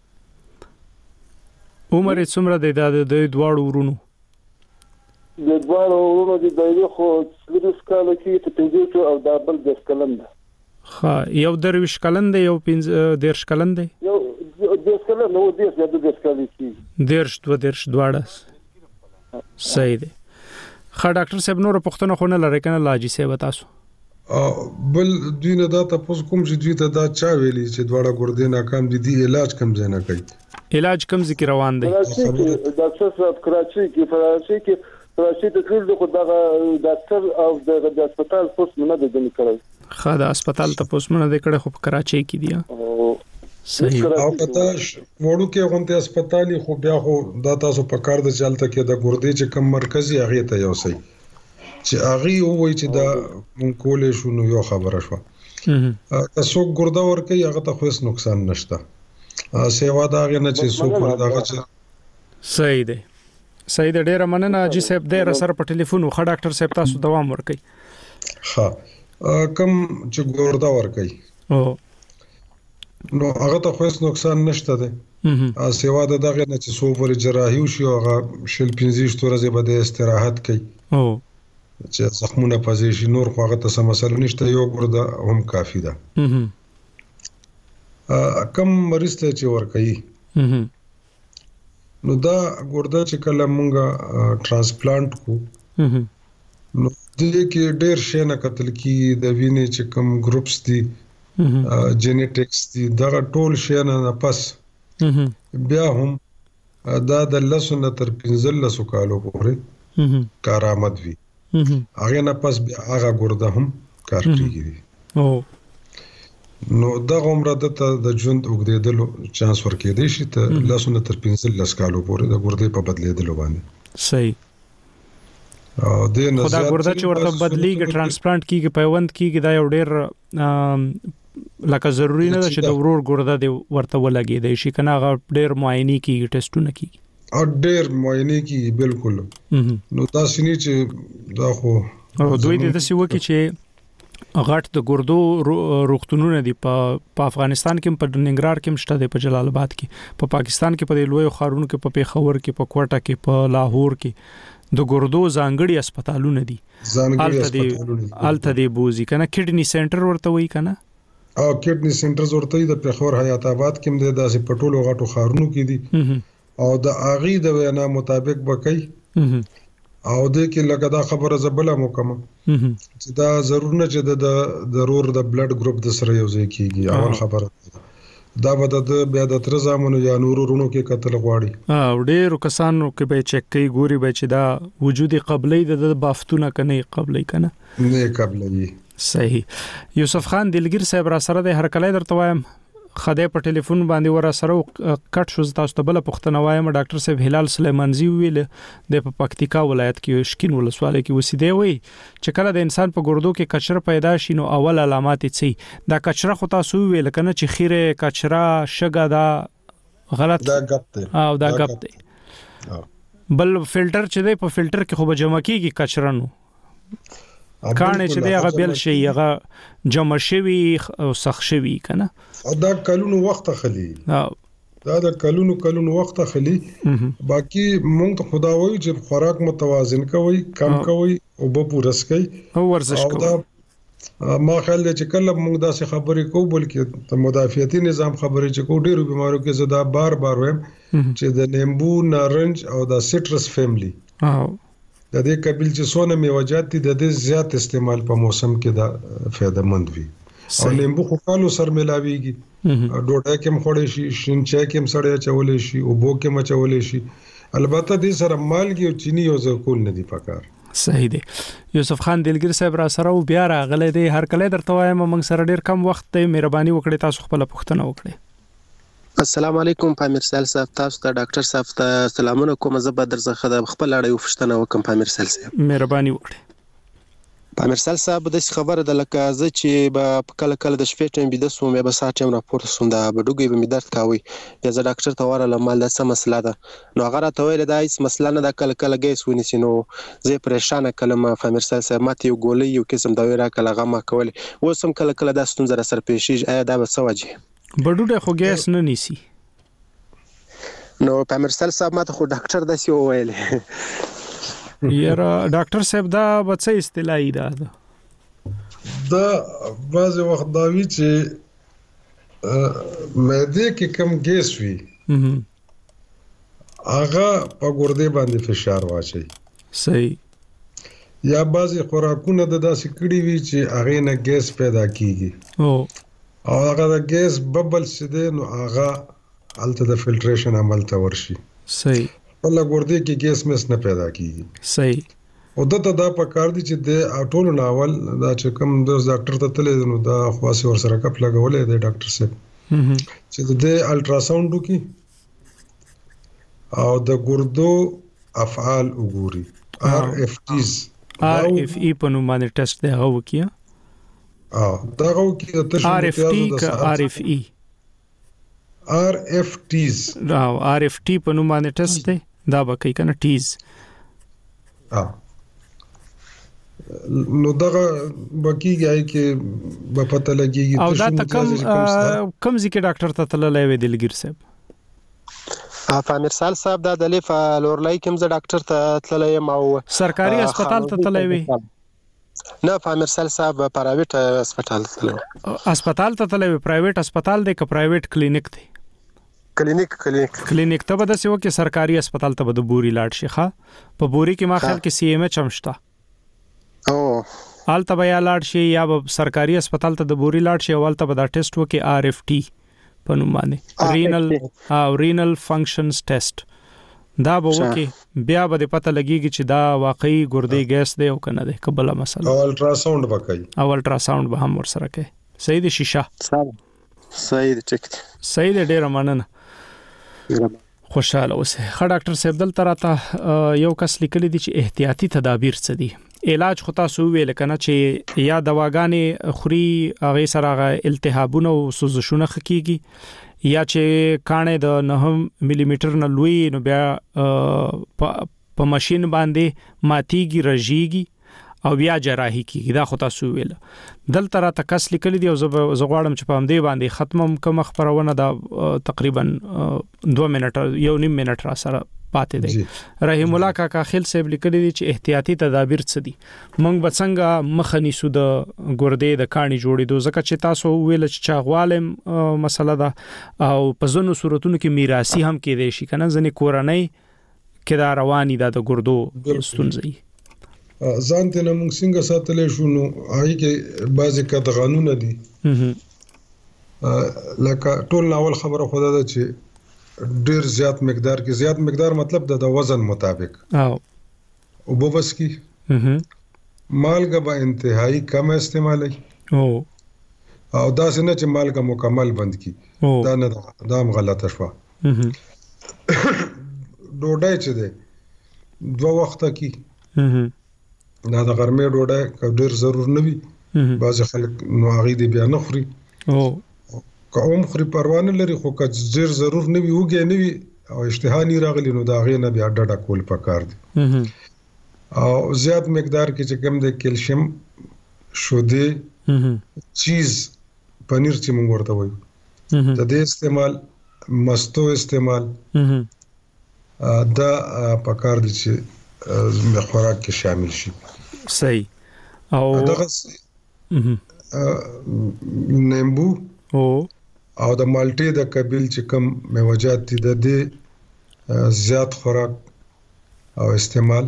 عمر یې څومره دی د د دواړو ورونو د دواړو ورونو د یو خو سلیس کال کې ته پنځه او د بل د کلن ده ها یو درویش کلن دی یو پنځه دیرش کلن دی یو د کلن نو د د د کال کې دیرش دو دیرش دواړه صحیح دی خا ډاکټر صاحب نور پښتنه خو نه لری کنه لاجی صاحب تاسو بل دوی نه دا تاسو کوم چې دوی ته دا چا ویلي چې دواړه ګردې ناکام دي دی علاج کم ځای نه کوي علاج کم ذکر روان دی ډاکټر صاحب کراچي کې فرانسې کې کراچي ته کړل خو دا ډاکټر او د هسپتال پوس نه د دني کړی خا د هسپتال ته پوس نه د کړه خو کراچي کې دی صحیح او کته وړو کې غونته هسپتالي خو بیا خو دا تاسو په کار د چلته کې د ګردې چې کم مرکزي هغه ته یو سي چې هغه وایي چې دا مونږ کولې شو نو یو خبره شو تاسو ګردا ورکه هغه ته خو هیڅ نقصان نشته سیوا دا غنه چې سو پر داغه چې صحیح دی صحیح دی ډیر مننه اجي صاحب ډیر سره په ټلیفون خو ډاکټر صاحب تاسو دوام ورکړي ها کم چې ګردا ورکړي او نو هغه ته خو هیڅ نقصان نشته دی ا سیوا دا دغه نه چې سو پر جراحي او شو هغه شل پنځه ورځې به استراحت کوي او چې زخمونه پځې شي نور خو هغه ته سم مسله نشته یو ګردا هم کافی ده ا کم مریض ته چې ور کوي نو دا ګردا چې کله مونږه ترانسپلانت کو نو دې کې ډېر شي نه قتل کی د وینې چې کم ګروپس دي جینیټکس دي دا ټول شي نه پس بیا هم دا د لسنه تر پنځلس کالو پورې کارآمد وي هغه نه پس بیا هغه ګردا هم کار کوي او نو دا عمره د ژوند وګړېدلو چانس ورکې دی چې ته لاسونه تر پنځلس کالو پورې د ګردې په بدلېدلو باندې صحیح او د نظر خدا ګردا چې ورته بدلیږي ترانسپلانت کیږي پیوند کیږي دا یو ډېر لکه ضروری نه ده چې د ورور ګردا دی ورته ولګي دی شي کنه هغه ډېر معاینه کیږي ټیسټونه کیږي او ډېر معاینه کیږي بالکل نو تاسو نه چې دا خو او دوی د څه وکی چې غټ د ګردو روغتونونه دي په افغانستان کې په ننګرهار کې مشته دي په جلال آباد کې په پاکستان کې په لوی خارونو کې په پیښور کې په کوټه کې په لاهور کې د ګردو ځانګړي هسپتالونه دي ځانګړي هسپتالونه الته دی بوزي کنه کډنی سنټر ورته وای کنه او کډنی سنټرز ورته د پیښور حیات آباد کې د داسې پټولو غټو خارونو کې دي او د اغي د وینا مطابق بکای او د کې لګا دا خبره زبله مکمه چې دا ضرور نه چې د ضرور د بلډ ګروپ د سره یو ځای کیږي اول خبره دا به د بیا د تر زامنو یا نورو رونو کې قتل غواړي او ډېر کسانو کې به چک کوي ګوري به چې دا وجودي قبلې د بافتونه کنه قبلې کنه نه قبلې صحیح یوسف خان دلګر صاحب را سره د هر کله درته وایم خدای په ټلیفون باندې ور سره کټ شو تاسو ته بل پښتنه وایم ډاکټر صاحب هلال سلیمانزی ویل د پکتیکا ولایت کې شکین ولسواله کې وسیده وي چې کله د انسان په ګردو کې کچره پیدا شي نو اول علامات یې دا کچره خو تاسو ویل کنه چې خیره کچره شګه دا غلط دا غلط دی او دا غلط دی بل فلټر چې دی په فلټر کې خو به جمع کیږي کچره نو کانه چې دی هغه بل شي هغه جمع شوی او سخ شوی کنه دا کلونو وخت خلی دا د کلونو کلونو وخت خلی باقی مونږ ته خدا وایي چې خوراک متوازن کوي کم کوي او به پورس کوي او ورزش کوي ما خیال دی چې کله موږ داسې خبرې کوو بلکې د مدافعتي نظام خبرې چې کوو ډېرو بیمارو کې زه دا بار بار وایم چې د لیمبو نارنج او د سټرس فیملی د دې قبیل چې څونه میوجات دي د دې زیات استعمال په موسم کې دا فایده مند وي او لیمبو خو کالو سر ملاويږي ډوډۍ کې مخوړې شي شین چای کې مسړې چولې شي او بو کې مچولې شي البته دې سره مالګي او چینی او زکول نه دي پکار صحیح دی یوسف خان دلګر صاحب را سره او بیا راغله دی هر کله درته وایم موږ سره ډیر کم وخت دی مهرباني وکړئ تاسو خپل پوښتنه وکړئ السلام علیکم پامیر سال صاحب تاسو ته ډاکټر صاحب ته سلامونه کوم زه به درڅخه د خپل اړیو پوښتنه وکم پامیر سال صاحب مهرباني وکړئ پامیر سال صاحب د خبره د لکه زه چې به کله کله د شپې ټیم بده سوم به سات ټیم راپورته سوم دا بډوګي به می درد کاوي یا زه ډاکټر ته ورله مال د سم مسله ده نو هغه راته ویل دا هیڅ مسله نه ده کله کله ګیس ونیسي نو زه پریشانه کلمه پامیر سال صاحب ماته یو ګولې یو قسم دا ورا کله غما کول وسم کله کله د ستونزه سره پیښیږي آیا دا به سوجي بډوډه خو ګیس نه نیسی نو پامیر سال صاحب ماته خو ډاکټر داسې وویل یاره ډاکټر صاحب دا بڅ استلای دا دا بعض وخت دا وی چې معده کې کم ګیس وي هغه په ګردې باندې فشار واچي صحیح یا بعض خوراکونه د داسې کړي وي چې هغه نه ګیس پیدا کیږي او او هغه د ګیس ببل سده نو هغه الته د فلټریشن عمل ته ورشي صحیح په لګوردې کې ګیس مس نه پیدا کیږي صحیح او دته دا په کار دي چې د ټولو ناول دا چې کوم د ډاکټر ته تللی نو دا خاصه ور سره کپ لګولې د ډاکټر صاحب چې د الټراساوند وکي او د ګردو افعال وګوري ار اف ټیز ار اف ای په نوم باندې ټیسټ دی هغه وکي اه دا هغه کې د تشخیص ار اف ټی کا ار اف ای ار اف ټیز راو ار اف ټی په نوم باندې ټیسټ دی دا به کوي کنه ټیز اه نو دغه بکیږي کې په پته لګیږي او دا کم کم ځکه ډاکټر ته تللی وی دلګر صاحب پامیر سال صاحب دا د لیف لورلای کوم ز ډاکټر ته تللی ما او سرکاري هسپتال ته تللی وی نه پامیر سال صاحب پرایویټ هسپتال ته تللی هسپتال ته تللی پرایویټ هسپتال دی که پرایویټ کلینیک دی کلینیک کلینیک کلینیک ته به د سیو کې سرکاري هسپتال ته به د بوري لاړ شي ښه په بوري کې ما خیال کې سی ایم ایچ همشته او آلته به یا لاړ شي یا به سرکاري هسپتال ته د بوري لاړ شي اولته به دا ټیسټ وکي آر اف ټی په نوم باندې رینل او رینل فنکشنز ټیسټ دا به وکي بیا به پته لګيږي چې دا واقعي ګردې ګیس دی او کنه دی قبله مسله او الټراساوند وکړي او الټراساوند به هم ور سره کوي صحیح دی شیشه صحیح دی ټیک صحیح دی ډیر مننه خوشاله اوسه خا ډاکټر صاحب دل تراته یو کس لیکلی دی چې احتیاطي تدابیر څه دي علاج خو تاسو ویل کنه چې یا دواګانې خوري هغه سره التهابونه او سوزشونه خکېږي یا چې کانه د نه ملي میټر نه لوی نو بیا په ماشين باندې ماتيږي رژيږي او بیا جراحي کیږي دا خو تاسو ویل دل تر تکس لیکل دی او زغواړم چې په همدې باندې ختمم کوم خبرونه دا تقریبا دوه منټه یو نیم منټ را سره پاتې دی رحیم الله کاکا خیل صاحب لیکل دي چې احتیاطي تدابیر څه دي موږ به څنګه مخنی سود ګردې د کاڼي جوړېدو ځکه چې تاسو ویل چې چاغوالم مسله ده او په ځینو صورتونو کې میراثي هم کېدای شي کنه ځنې کورنۍ کې دا رواني ده د ګردو ستونزې ځان ته موږ څنګه ساتلې شو نو آی کې بعضی قطعانونه دي لکه ټول ناول خبره خدا ده چې ډیر زیات مقدار کې زیات مقدار مطلب د وزن مطابق او او بوبس کی مالګه به انتهایی کم استعمالي او او دا څنګه چې مالګه مکمل بند کی دا نه دا هم غلطه شوه ډوډۍ چې ده دوه وخته کی دا د غرمې ډوډۍ ډېر ضرور نه وي بعض خلک نو هغه دی بیا نه خوري او کوم خوري پروا نه لري خو که ډېر ضرور نه وي وګه نه وي او اشتها نه راغلی نو دا غي نه بیا ډډه کول پکار دي او زیات مقدار کې چې کم د کیلشیم شوده چیز پنیر چې موږ ورته وایو د دې استعمال مستو استعمال دا پکار دي چې خوراک کې شامل شي صحیح او دغه نیمبو او او د مالټې د قبیل چې کوم میوجات دي د دې زیات خوراک او استعمال،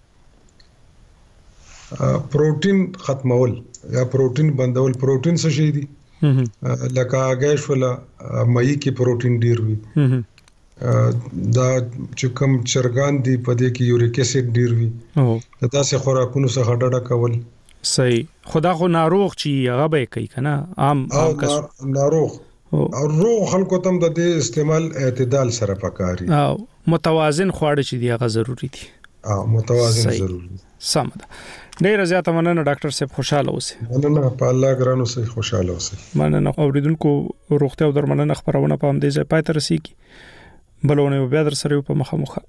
پروتین ختمول یا پروتین بندول. پروتین څه شي دي؟ لکه هګۍ شوله، مېږی کې پروتین ډیر وي، دا چې کوم چرګان دي په دې کې یوریک اسید ډیر وي. دا داسې خوراکونو څخه ډډه کول صحیح. خدا خو ناروغ چی هغه به کوي کنه، عام عام کس ناروغ او روغ خلکو تم د دې استعمال اعتدال سره پکاري او متوازن خواړه چې دی هغه ضروری دي. او متوازن ضروری دي. سم ده. ډیر زیاته مننه ډاکټر صاحب، خوشاله اوسئ. مننه، په الله ګرانو سي خوشاله اوسئ. مننه. اوریدونکو روغتیا او درملنه خبرونه په همدې ځای پای ته رسیږي. بلونه بیا در سره په مخه مخه.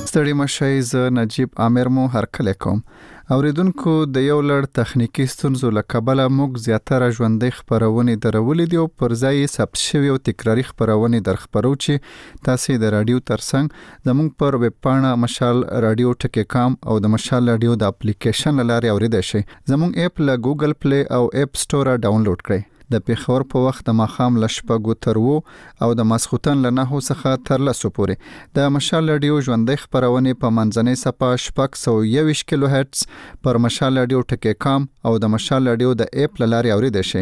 ستړي مشي ز نجیب عامر مو هرکله کوم. اوریدونکو د یو لړ تخنیکی ستونزو له کبله موږ زیاتره ژوندۍ خبرونه درولې دي او پر ځای ثبت شوی او تکراری خبرونه در خبرو چې تاسو د رادیو ترڅنګ زموږ پر ویب پاڼه مشال رادیو ټکی کام او د مشال رادیو د اپلیکیشن لاري اوریدئ شئ. زموږ اپ له ګوګل پلی او اپ سٹور ډاونلوډ کړئ. د پیښور په وخت د ماخام لشپګو تر وو او د ماسختن له نهو څخه تر لسو پورې د مشال رادیو ژوندۍ خبرونه په منځنۍ صفه شپږ سوه یوویشت کیلو هرتز پر مشال رادیو ټکی کام او د مشال رادیو د اپ لاري اوریدئ شئ.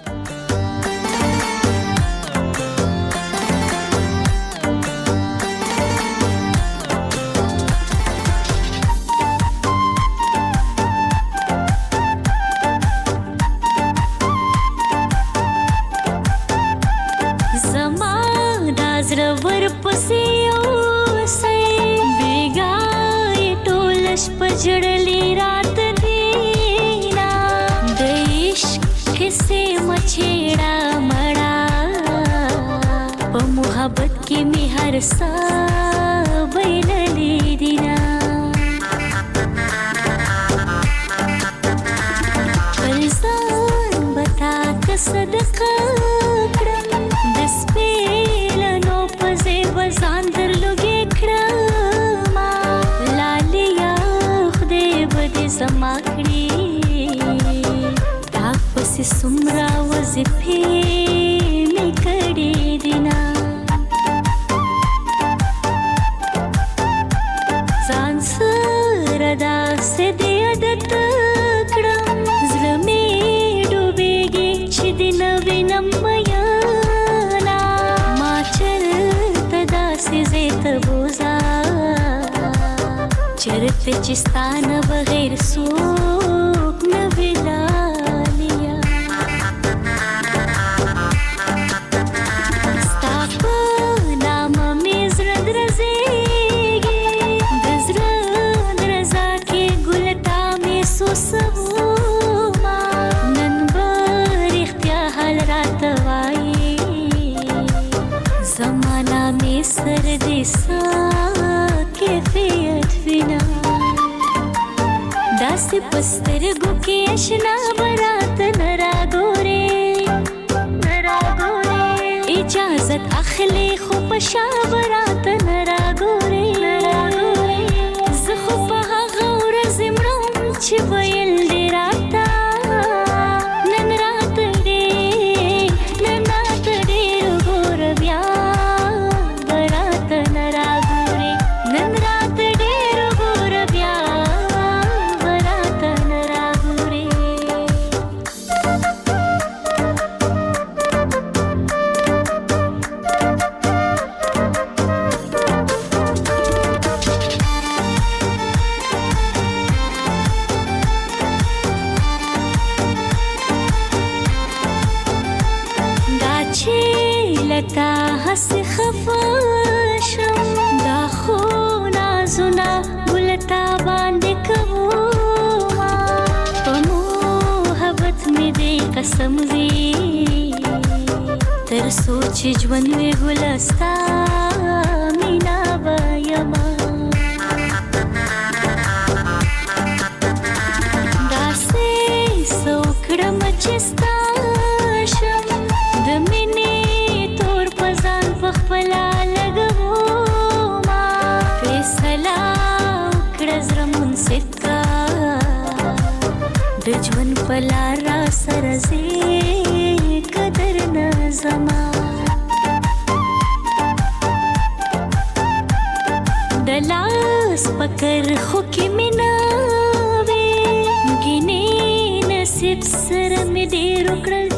जड़ली रात दीना द इश्क से मछेड़ा मड़ा प मोहब्बत की मिहर सा बैलली दीना फरजान बता का सदका करम दस पेलनो पजे बजांदर लोगे खड़मा लालिया समाकड़ी ताक पसी सुमरा वज़िफे में कड़ी दिना जान सरदा से दे अदत कडम ज़लमे डूबेगी छिदिन विनम मयाना माचल तदा से ज़ेत बोजा चरत चिस्तान बगैर सूख न विला लिया स्ताप नाम में ज़रद रज़ेगे दज़रद रज़ा के गुलता में सुसवूमा ननबर इख्तियार रात वाई ज़माना में सर्दी सा कैफियत बिना दास पस्तर गुके अशना बरात नरा गोरे नरा गोरे इजाजत अखले खुपशा बरात नरा गोरे नरा गोरे ज़खुपहा गौर ज़िमरम चिबयल डेराता नन रात डे नन रात डे गोर ब्या बरात नरा गोरे नन रात डेर गोर ब्या बरात नरा गोरे दाचे लता हस खफाशम दा खूना जुना गुलता बांधे कबूमा मोहब्बत में दे कसम दी तर सोच जवन में गुलस्ता मीना बायमा दासे सौकड़म चिस्ता शम दमिने तोर पजान पखपला लगवोमा फैसला उकड़ज़ रमुन सिक्का दजवन पला रा सरजे कदर न जमा दलास पकर खुकी मिनावे गिने नसीब सर में दे रुकड़